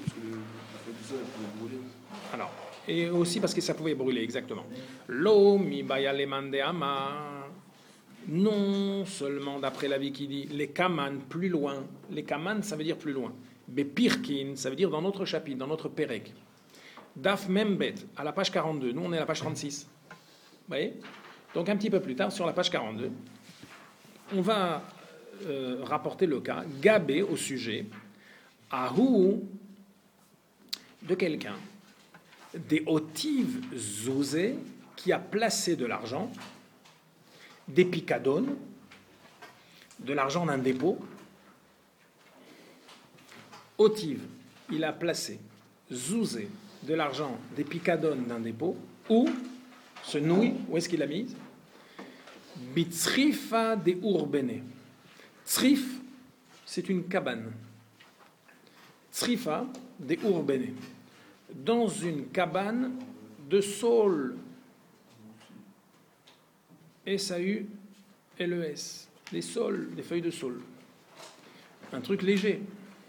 Alors, et aussi parce que ça pouvait brûler, exactement. Lo mi bayale mandeama. Non seulement d'après l'avis qui dit les kaman plus loin. Les kaman, ça veut dire plus loin. Bepirkin, ça veut dire dans notre chapitre, dans notre perek. Daf Membet, à la page 42. Nous, on est à la page 36. Vous voyez? Donc, un petit peu plus tard, sur la page 42, on va rapporter le cas Gabé au sujet Ahou de quelqu'un des otives zouzé qui a placé de l'argent, des picadones, de l'argent d'un dépôt. Otive, il a placé zouzé, de l'argent, des picadones d'un dépôt, ou ce nouille, où est-ce qu'il l'a mis? Bitzrifa de urbene. Tsrif, c'est une cabane. Tsrifa de urbene. Dans une cabane de saule. S-A-U-L-E-S. Des saules, des feuilles de saule. Un truc léger.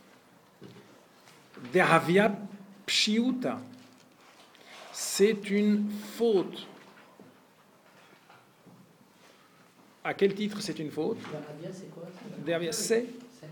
Dehavia pshiuta. C'est une faute. À quel titre c'est une faute? Dehavia, c'est quoi? Dehavia, c'est.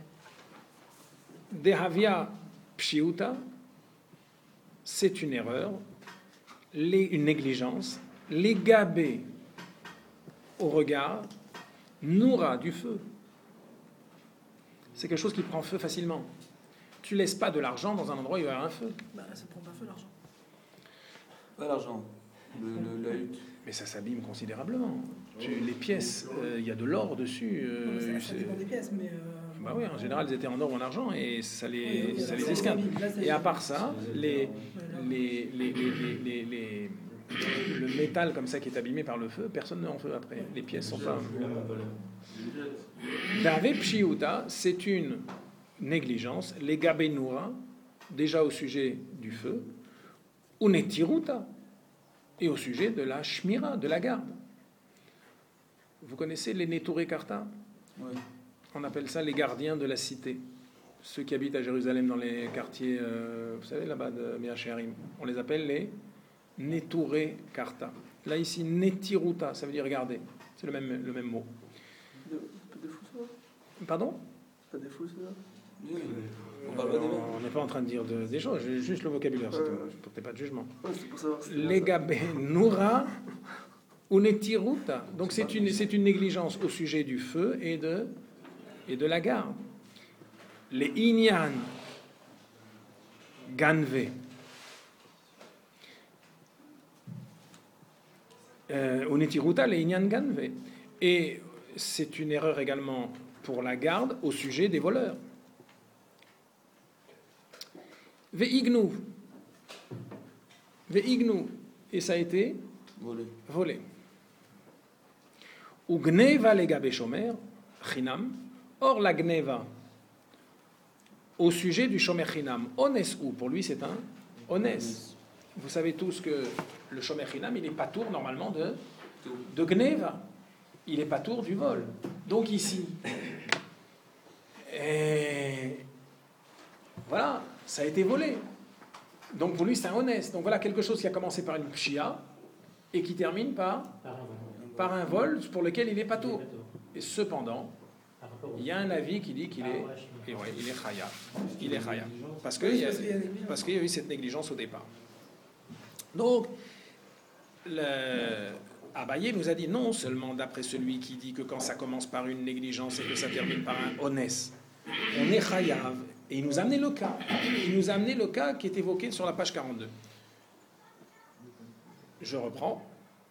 Dehavia pshiuta, c'est une erreur, une négligence. Les gabés au regard, noura du feu. C'est quelque chose qui prend feu facilement. Tu laisses pas de l'argent dans un endroit où il y a un feu. Ça prend pas feu l'argent. Pas l'argent, la hutte. Mais ça s'abîme considérablement. Les pièces, il y a de l'or dessus. Ça dépend des pièces, mais... Bah oui, en général, elles étaient en or ou en argent et ça les esquinte. Et à part ça, le métal comme ça qui est abîmé par le feu, personne ne en feu après. Les pièces sont pas... Dave Pshiuta, c'est une négligence. Les Gabenoura, déjà au sujet du feu, ou Netiruta, et au sujet de la Shmira, de la garde. Vous connaissez les Neturei Karta? Oui. On appelle ça les gardiens de la cité. Ceux qui habitent à Jérusalem dans les quartiers, vous savez, là-bas de Miacherim. On les appelle les Neturei Karta. Là, ici, Netiruta, ça veut dire regarder. C'est le même mot. Pas des fous, ça? Pardon? Pas des fous, ça? Oui. On n'est pas en train de dire des choses, juste le vocabulaire, c'est tout. Je ne portais pas de jugement. Ouais, c'est pour savoir. Les Gabé Noura ou Netiruta. Donc c'est une négligence au sujet du feu et de la garde. Les Inyan Ganve. Ou Netiruta, les Inyan Ganve. Et c'est une erreur également pour la garde au sujet des voleurs. Ve'ignou. Et ça a été volé. Ou gneva legabe shomer, chinam. Or la gneva, au sujet du shomer chinam, ones ou, pour lui c'est un ones. vous savez tous que le Shomer Chinam, il n'est pas tour normalement de Gneva. Il n'est pas tour du vol. Donc ici, et voilà, ça a été volé. Donc pour lui, c'est un honnête. Donc voilà quelque chose qui a commencé par une pshia et qui termine par un vol pour lequel il n'est pas tour. Et cependant, il y a un avis qui dit qu'il est, il est chayav. Il est chayav. Parce qu'il y a eu cette négligence au départ. Donc, Abaye nous a dit non seulement d'après celui qui dit que quand ça commence par une négligence et que ça termine par un honnête, on est chayav. Et il nous a amené le cas. Il nous a amené le cas qui est évoqué sur la page 42. Je reprends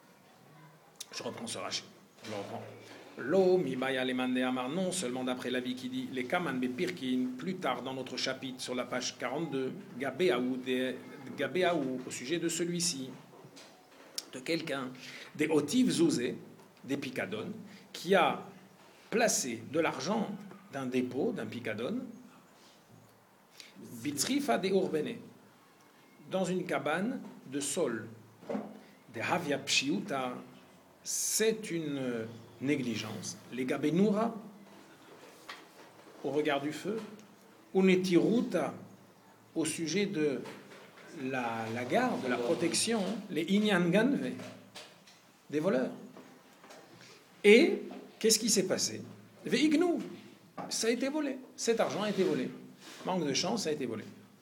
ce rachis. Je reprends. Lo mibaya lemande amar, non seulement d'après l'avis qui dit les kaman bepirkin, plus tard dans notre chapitre sur la page 42, Gabéaou, au sujet de celui-ci, de quelqu'un, des otiv zouzé, des picadon, qui a placé de l'argent d'un dépôt, d'un picadon, bitzrifa de urbene, dans une cabane de sol, des havia pshiuta, c'est une négligence. Les gabenoura, au regard du feu, unetiruta, au sujet de la garde, de la protection, les inyanganve, des voleurs. Et qu'est-ce qui s'est passé? Veignou, ça a été volé. Cet argent a été volé. Manque de chance, ça a été volé.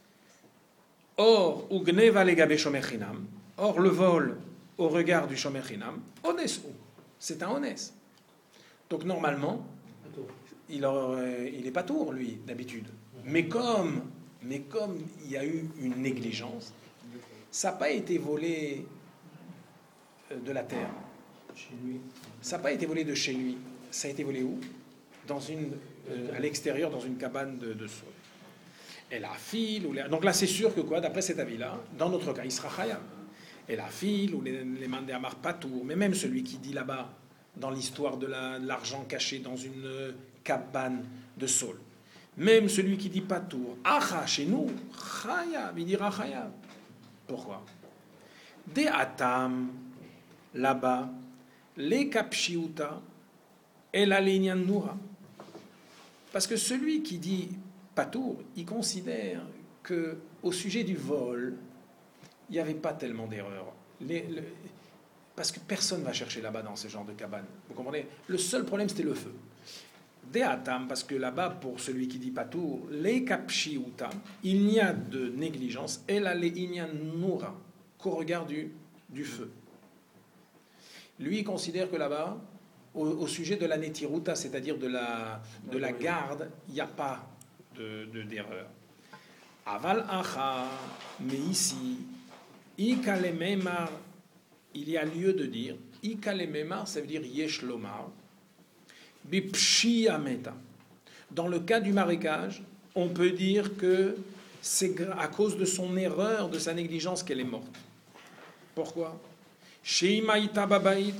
Or, ugneva legabe shomer chinam, or le vol au regard du shomer chinam, onesu, c'est un honnête. Donc normalement, il n'est pas tour, lui, d'habitude. Mais comme il y a eu une négligence, ça n'a pas été volé de la terre. Chez lui. Ça n'a pas été volé de chez lui. Ça a été volé où? À l'extérieur, dans une cabane de sol. Et la file, donc là c'est sûr que quoi, d'après cet avis-là, dans notre cas, il sera chayam. Et la file, ou les mandés amar patour, mais même celui qui dit là-bas, dans l'histoire de l'argent caché dans une cabane de sol, même celui qui dit patour, acha chez nous, chayam, il dira chayam. Pourquoi? Des atam, là-bas, les kapshiuta et la lignan noura. Parce que celui qui dit patour, il considère que au sujet du vol, il n'y avait pas tellement d'erreurs. Parce que personne ne va chercher là-bas dans ce genre de cabane. Vous comprenez? Le seul problème, c'était le feu. Deatam, parce que là-bas, pour celui qui dit patour, les kapshiuta, il n'y a de négligence, et la inyan noura, qu'au regard du feu. Lui, il considère que là-bas, au sujet de la netiruta, c'est-à-dire de la garde, il n'y a pas d'erreur. Aval acha, mais ici, ikalememar, il y a lieu de dire, ikalememar, ça veut dire yesh lomar, bipshiyameta. Dans le cas du marécage, on peut dire que c'est à cause de son erreur, de sa négligence qu'elle est morte. Pourquoi? Sheimaïta babaït,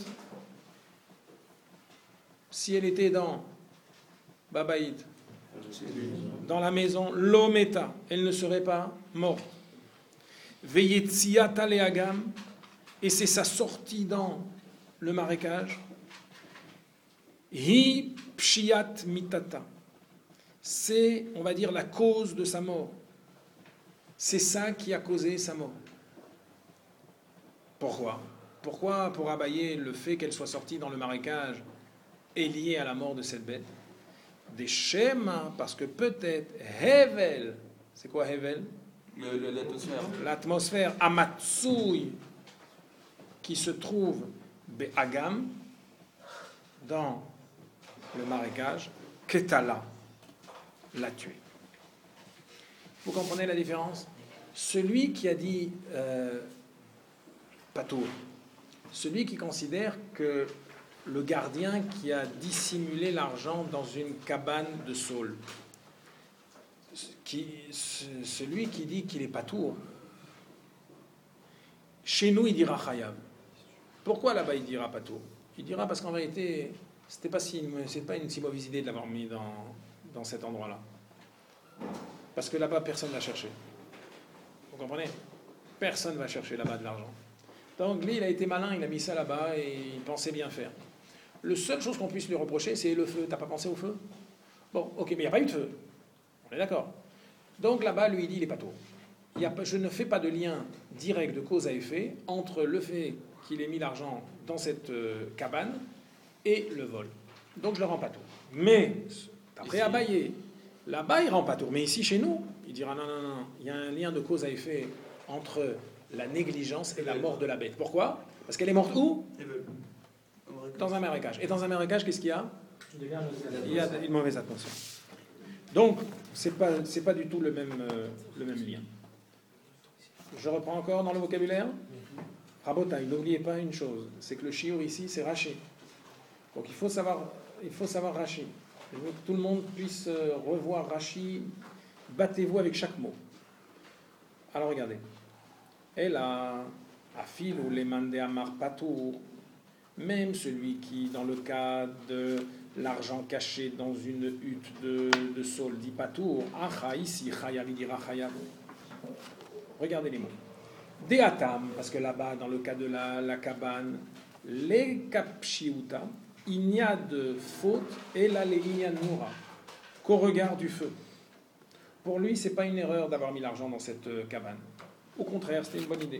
si elle était dans babaït, dans la maison, l'ometa, elle ne serait pas morte. Veyetsiata leagam, et c'est sa sortie dans le marécage. Hi pshiat mitata, c'est, on va dire, la cause de sa mort. C'est ça qui a causé sa mort. Pourquoi? Pourquoi, pour Abaye, le fait qu'elle soit sortie dans le marécage est lié à la mort de cette bête? Des schémas, parce que peut-être Hevel, c'est quoi Hevel? L'atmosphère. L'atmosphère Amatsui, qui se trouve Be'agam, dans le marécage, Ketala l'a tué. Vous comprenez la différence? Celui qui a dit Patour, celui qui considère que le gardien qui a dissimulé l'argent dans une cabane de saule, celui qui dit qu'il est Patour, chez nous il dira Chayav. Pourquoi là-bas il dira Patour? Il dira parce qu'en vérité, c'est pas une si mauvaise idée de l'avoir mis dans cet endroit-là. Parce que là-bas, personne ne l'a cherché. Vous comprenez? Personne ne va chercher là-bas de l'argent. Donc lui, il a été malin, il a mis ça là-bas et il pensait bien faire. La seule chose qu'on puisse lui reprocher, c'est le feu. T'as pas pensé au feu? Bon, ok, mais il n'y a pas eu de feu. On est d'accord. Donc là-bas, lui, il dit, il est pas tôt. Je ne fais pas de lien direct de cause à effet entre le fait qu'il ait mis l'argent dans cette cabane et le vol. Donc je le rends pas tôt. Mais, après Abaye, là-bas, il rend pas tôt. Mais ici, chez nous, il dira, non, il y a un lien de cause à effet entre la négligence et la mort de la bête. Pourquoi? Parce qu'elle est morte où? Dans un marécage. Et dans un marécage, qu'est-ce qu'il y a? Il y a une mauvaise atmosphère. Donc, c'est pas du tout le même lien. Je reprends encore dans le vocabulaire. Rabotai, n'oubliez pas une chose, c'est que le shiur ici, c'est Rashi. Donc il faut savoir Rashi. Je veux que tout le monde puisse revoir Rashi. Battez-vous avec chaque mot. Alors regardez. Et là, Afil ou les mandé amar patour, même celui qui, dans le cas de l'argent caché dans une hutte de saule, dit patour, acha ici, chayav, il dira chayav. Regardez les mots. Deatam, parce que là-bas, dans le cas de la cabane, les kapshiuta, il n'y a de faute, et là, les noura, qu'au regard du feu. Pour lui, c'est pas une erreur d'avoir mis l'argent dans cette cabane. Au contraire, c'était une bonne idée.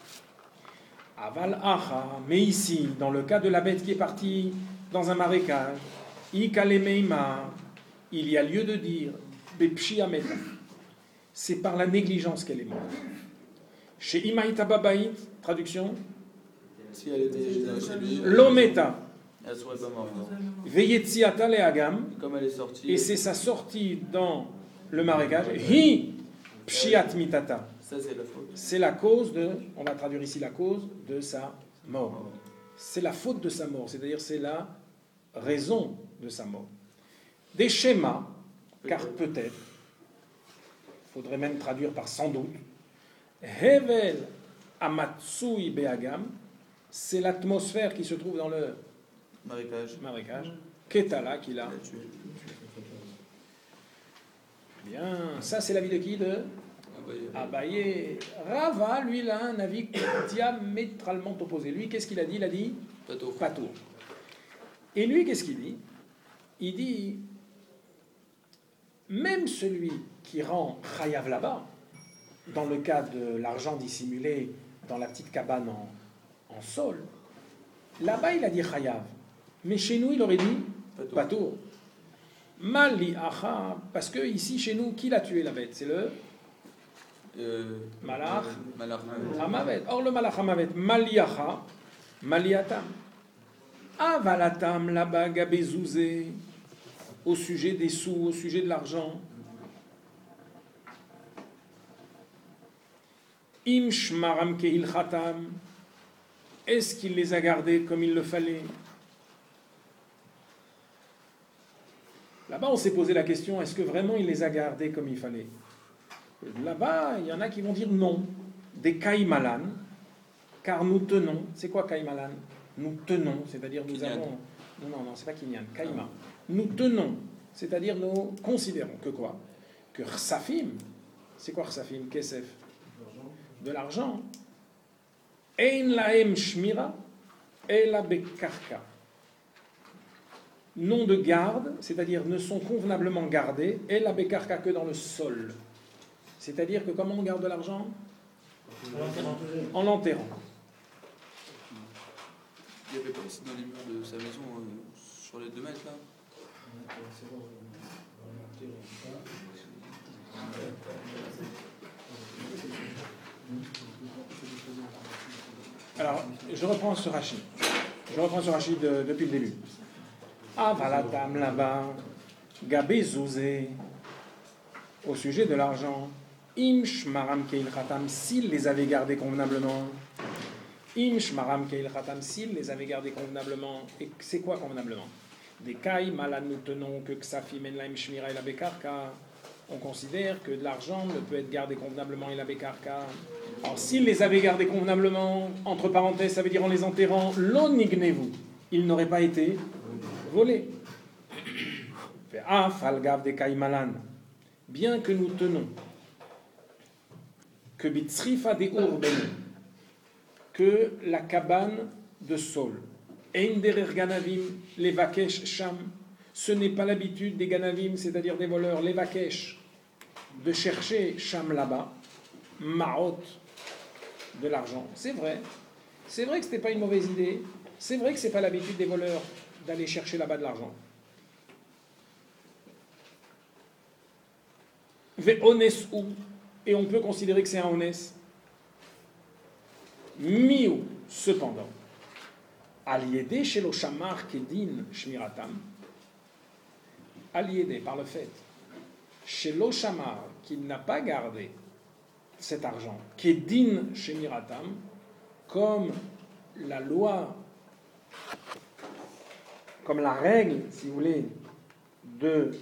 Aval acha, mais ici, dans le cas de la bête qui est partie dans un marécage, ikalemeima, il y a lieu de dire, bepshi ameta, c'est par la négligence qu'elle est morte. Chez Imaïta Babaït, traduction, si elle était chez lui, l'ometa, elle serait pas morte. veyetsiata le agam, Comme elle est sortie, et c'est sa sortie dans le marécage, hi pshiat mitata. Ça, c'est la faute. C'est la cause de, on va traduire ici la cause de sa mort. C'est la faute de sa mort, c'est-à-dire c'est la raison de sa mort. Des schémas, car peut-être, il faudrait même traduire par sans doute, Hevel Amatsui Beagam, c'est l'atmosphère qui se trouve dans le marécage. Ketala qui l'a tué. Bien, ça c'est l'avis de qui? De Abaye. Rava, lui, il a un avis diamétralement opposé. Lui, qu'est-ce qu'il a dit? Il a dit Patour. Et lui, qu'est-ce qu'il dit? Il dit même celui qui rend Chayav là-bas, dans le cas de l'argent dissimulé dans la petite cabane en sol, là-bas, il a dit Chayav. Mais chez nous, il aurait dit Patour. Mali acha, parce que ici, chez nous, qui l'a tué la bête? C'est le Malach Hamavet. Or, le Malach Hamavet, Maliacha, Maliatam. Avalatam là-bas, Gabézouzé, au sujet des sous, au sujet de l'argent. Im shmaram keil khatam. Est-ce qu'il les a gardés comme il le fallait? Là-bas, on s'est posé la question, est-ce que vraiment il les a gardés comme il fallait? Là-bas, il y en a qui vont dire non. Des kaimalan, car nous tenons. C'est quoi kaimalan? Nous tenons, c'est-à-dire nous Kinyan. avons... Non, c'est pas kinyan, kaima. Nous tenons, c'est-à-dire nous considérons que quoi? Que rsafim, c'est quoi rsafim? Kesef? De l'argent. Ein laem shmira, ela bekarka. Non de garde, c'est-à-dire ne sont convenablement gardés, ela bekarka, que dans le sol. C'est-à-dire que comment on garde de l'argent? En l'enterrant. Il n'y avait pas ici dans les murs de sa maison, sur les 2 mètres là? Alors, je reprends ce Rashi. Depuis le début. Avalatam là-bas, Gabé Zouzé, au sujet de l'argent. Im shmaram keil khatam, s'il les avait gardés convenablement. Im shmaram keil khatam, s'il les avait gardés convenablement. Et c'est quoi convenablement? Des kai malad, nous tenons que ksafim en laim shmira et la bekarka. On considère que de l'argent ne peut être gardé convenablement et la bekarka. Alors s'il les avait gardés convenablement, entre parenthèses, ça veut dire en les enterrant, l'onignez-vous, ils n'auraient pas été volés. Falgav des kai malan, bien que nous tenons que Bitzrifa de Urben, que la cabane de Saul, Ein derer ganavim levakesh sham, ce n'est pas l'habitude des ganavim, c'est-à-dire des voleurs, levakesh, de chercher sham là-bas, ma'ot, de l'argent. C'est vrai que ce n'était pas une mauvaise idée, c'est vrai que ce n'est pas l'habitude des voleurs d'aller chercher là-bas de l'argent. Ve'ones ou, et on peut considérer que c'est un ones. Miou, cependant, aliédé chez le shamar kedin shmiratam, aliédé par le fait, chez le shamar qu'il n'a pas gardé cet argent, kedin shmiratam, comme la loi, comme la règle, si vous voulez, de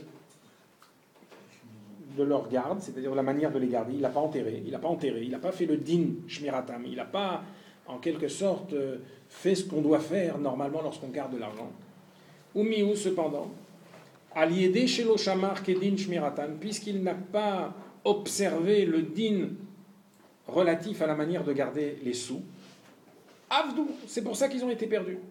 leur garde, c'est-à-dire la manière de les garder. Il n'a pas enterré, il n'a pas fait le din shmiratam, il n'a pas, en quelque sorte, fait ce qu'on doit faire normalement lorsqu'on garde de l'argent. Ou miou, cependant, aliédé chez l'oshamar kedin shmiratam, puisqu'il n'a pas observé le din relatif à la manière de garder les sous, avdou, c'est pour ça qu'ils ont été perdus.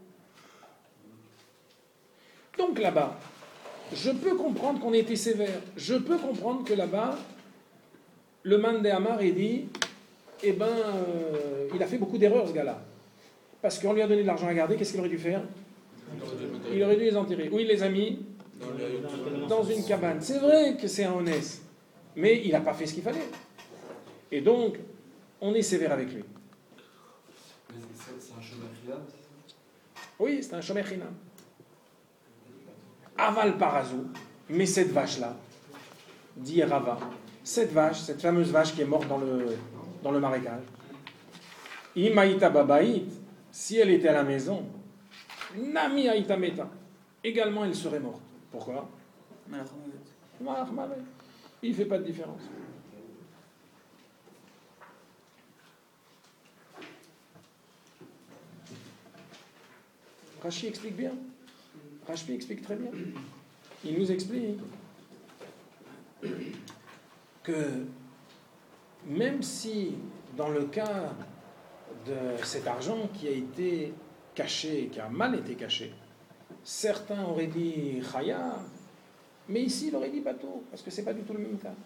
Donc là-bas, je peux comprendre qu'on ait été sévère. Je peux comprendre que là-bas, le man de Hamar est dit, il a fait beaucoup d'erreurs ce gars-là. Parce qu'on lui a donné de l'argent à garder, qu'est-ce qu'il aurait dû faire? Il aurait dû les enterrer. Où il les a mis? Dans une cabane. C'est vrai que c'est un honnête, mais il n'a pas fait ce qu'il fallait. Et donc, on est sévère avec lui. Mais c'est un shomer chinam? Oui, c'est un shomer chinam. Aval parazou, mais cette vache-là, dit Rava, cette vache, cette fameuse vache qui est morte dans le marécage, Imaïta babaït, si elle était à la maison, Nami aïta meta, également elle serait morte. Pourquoi? Il ne fait pas de différence. Rashi explique bien. Rashi explique très bien. Il nous explique que même si dans le cas de cet argent qui a été caché, qui a mal été caché, certains auraient dit Chaya, mais ici il aurait dit bateau, parce que c'est pas du tout le même cas.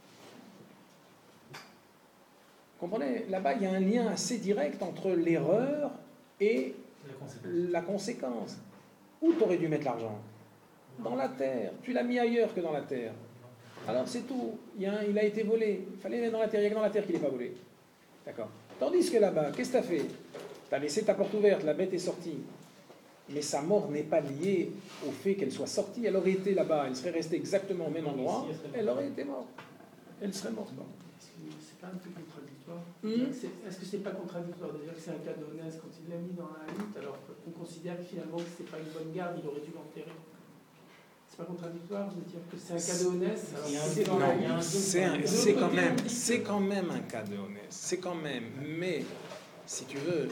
Vous comprenez? Là-bas, il y a un lien assez direct entre l'erreur et la conséquence. Où tu aurais dû mettre l'argent? Dans la terre. Tu l'as mis ailleurs que dans la terre. Alors c'est tout. Il a été volé. Il fallait le mettre dans la terre. Il n'y a que dans la terre qu'il n'est pas volé. D'accord. Tandis que là-bas, qu'est-ce que tu as fait? Tu as laissé ta porte ouverte, la bête est sortie. Mais sa mort n'est pas liée au fait qu'elle soit sortie. Elle aurait été là-bas, elle serait restée exactement au même endroit, elle aurait été morte. Elle serait morte. C'est pas un peu contradictoire? Est-ce que c'est pas contradictoire de dire que c'est un cas d'honnête quand il l'a mis dans la hutte, alors qu'on considère que finalement que c'est pas une bonne garde, il aurait dû l'enterrer? C'est pas contradictoire de dire que c'est un cas d'honnête? C'est quand même un cas de honnête. C'est quand même. Mais, si tu veux,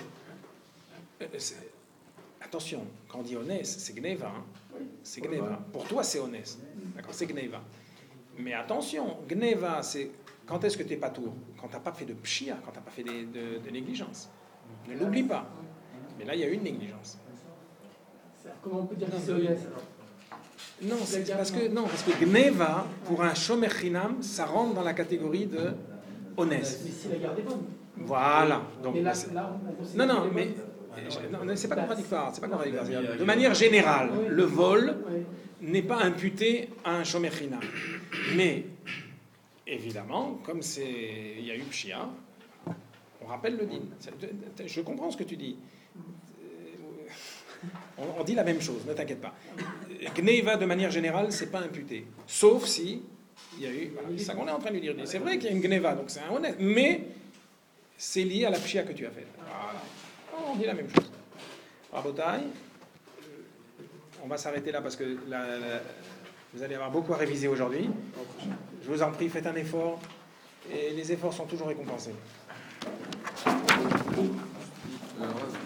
attention, quand on dit honnête, c'est Gneva. Hein. C'est Gneva. Pour toi, c'est honnête. D'accord, c'est Gneva. Mais attention, Gneva, c'est quand est-ce que tu n'es pas tour? Quand tu n'as pas fait de pshia, quand tu n'as pas fait de négligence. Ne l'oublie pas. Mais là, il y a une négligence. Comment on peut dire que c'est honnête? Non, parce que Gneva, pour un shomer chinam, ça rentre dans la catégorie de honnête. Mais si la garde est bonne. Voilà. Donc, mais là, non, c'est pas contradictoire. C'est pas contradictoire. De manière générale, le vol n'est pas imputé à un shomer chinam. Mais, évidemment, comme il y a eu pshia, on rappelle le din. Je comprends ce que tu dis. On dit la même chose, ne t'inquiète pas. Gneva, de manière générale, c'est pas imputé. Sauf si il y a eu... Voilà, c'est ça qu'on est en train de lui dire. C'est vrai qu'il y a une Gneva, donc c'est un honnête. Mais c'est lié à la pshia que tu as faite. Voilà. On dit la même chose. Rabotai, on va s'arrêter là parce que vous allez avoir beaucoup à réviser aujourd'hui. Je vous en prie, faites un effort. Et les efforts sont toujours récompensés.